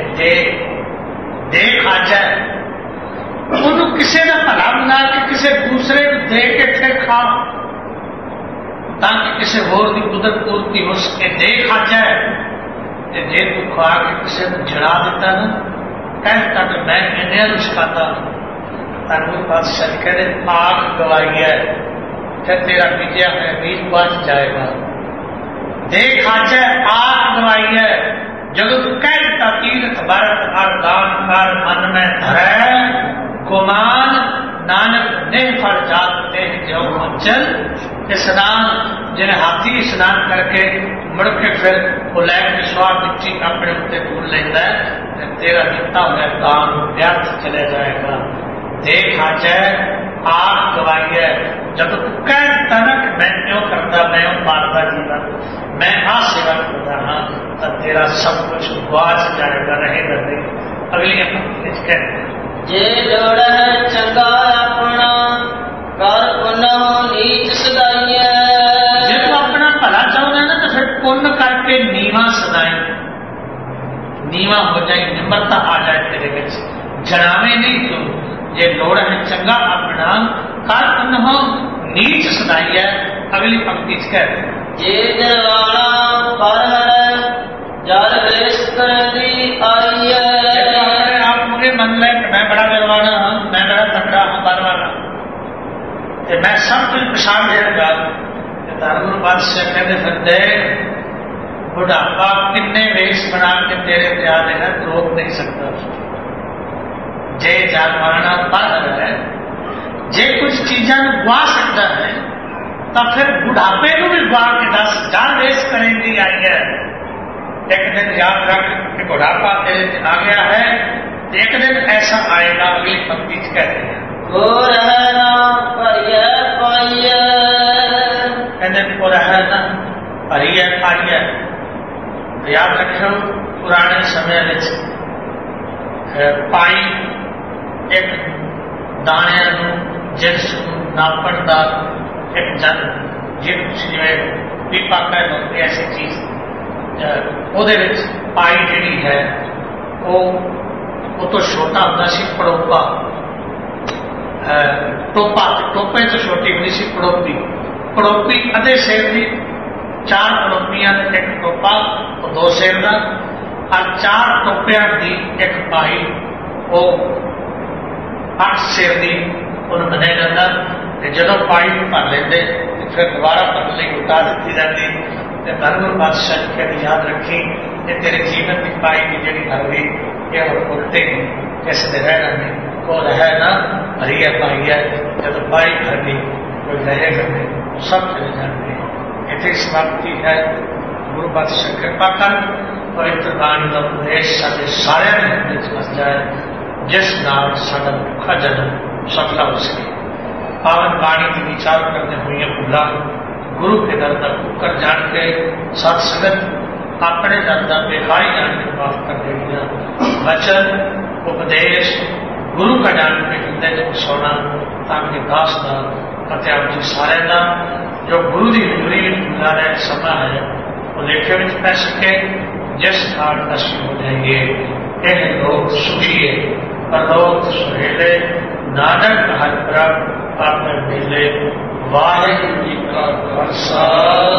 ਦੇ ਖਾ ਜਾਏ, ਉਹਨੂੰ ਕਿਸੇ ਦਾ ਭਲਾ ਬਣਾ ਕੇ ਕਿਸੇ ਦੂਸਰੇ ਨੂੰ ਦੇ ਕੇ ਫਿਰ ਖਾ, ਤਾਂ ਕਿ ਕਿਸੇ ਹੋਰ ਦੀ ਕੁਦਰਤ ਪੂਰਤੀ ਹੋ ਸਕੇ। ਦੇ ਖਾ ਜਾਏ ਤੇ ਜੇ ਤੂੰ ਖਾ ਕੇ ਕਿਸੇ ਨੂੰ ਜੜਾ ਦਿੱਤਾ ਨਾ, ਕਹਿਤਾ ਕਿ ਮੈਂ ਇੰਨਿਆਂ ਨੂੰ ਸਿਖਾਤਾ, ਧਰਮ ਪਾਤਸ਼ਾਹ ਕਹਿੰਦੇ ਆਖ ਗਵਾਈ ਹੈ, ਫਿਰ ਤੇਰਾ ਬੀਜਿਆ ਹੋਇਆ ਬੀਜ ਬਚ ਜਾਏਗਾ। देख आचे आख गवाई है, जब कह दिता तीर्थ भरत हर दान कर मन में धरे, गुमान नानक ने फल जाते जो मंचल। स्नान जिन्हें हाथी स्नान करके मुड़ के फिर वो लैके स्वाद मिट्टी अपने उत्ते भूल लेता है, तेरा दिता हुआ दान व्यर्थ चले जाएगा। देख आचे आख गवाई है, जब कह तनक मैं क्यों करता, मैं मारता जीवन, मैं आ सेवा कर रहा, तब तेरा सब कुछ गुआच जाएगा, रहेगा नहीं। अगली कहते जे जोड़ है चंगा अपना कर पुण्य हो नीच सदाइए। जे तू अपना भला चाहता है ना तो फिर पुण्य करके नीवा सदाई, नीवा हो जाए, निम्रता आ जाए तेरे बिच, जड़ावे नहीं तू। जे लोड़ है चंगा अपना कर पुण्य हो नीच सदाइए। अगली पंक्ति कहते जे जरवाना पर है जल वेश करती आई है। अपने आप मुझे मन में मैं बड़ा जरवाना हूं, मैं बड़ा तगड़ा हूं, बनवाना मैं सब कुछ पछाड़ देगा। धर्म बादशाह कहते फिरते बुढ़ापा किन्ने वेश बना के तेरे पे आ देना, रोक नहीं सकता। जे जरवाना पर है, जे कुछ चीजा गुआ सकता है तो फिर बुढ़ापे को भी गुआ के 10,000 वेश करेंगी आई है। एक दिन याद रख कि बुढ़ापा तेरे आ गया है, एक दिन ऐसा आएगा। अगली पंक्ति कहते हैं पाइए। याद रखो पुराने समय में पाई एक दाणिया जिस नापण का एक जन जिमें पीपा कह लो ऐसी चीज, पाई जी है वो तो छोटा होता सी पड़ोपा, टोपा टोपे तो छोटी होती सी पड़ोपी, पड़ोपी अधे शेर की 4 पड़ोपियां एक टोपा तो 2 शेर का, और 4 टोपिया की एक पाई वो 8 शेर की उन्हें मनिया जाता। जो पाई भर लेंगे फिर दोबारा भरने की उठा दी जाती। धर्म बादशाह कहते याद रखी ये तेरे जीवन की पाई की जी भर गई, ये और उल्टे इस रहना नहीं, वो रह ना भरी है पाई है। जब पाई भर गई कोई रहेगा नहीं, सब चले जाएंगे। इतनी समाप्ति है। गुरु बादशाह कृपा कर पवित्र बाणी का उपदेश सारे बस जाए, जिस नाम साडा दुखा जन्म सफला हो सके। पावन बाणी की विचार करने हुई भूला गुरु के दर तक कर जान के सत संगत अपने दर का बेहाई जान के माफ कर देंगे। वचन उपदेश गुरु का जान के हृदय में सोना, ताकि दास का पते आप जी सारे का जो गुरु की हजूरी में बुला रहे समा है वो लेखे में पै सके। जिस नाल असी हो जाइए यह लोग सुखी है, परलोक सुहेले, नानक हर प्रभ अपने मिले। वाहिगुरू जी का खालसा।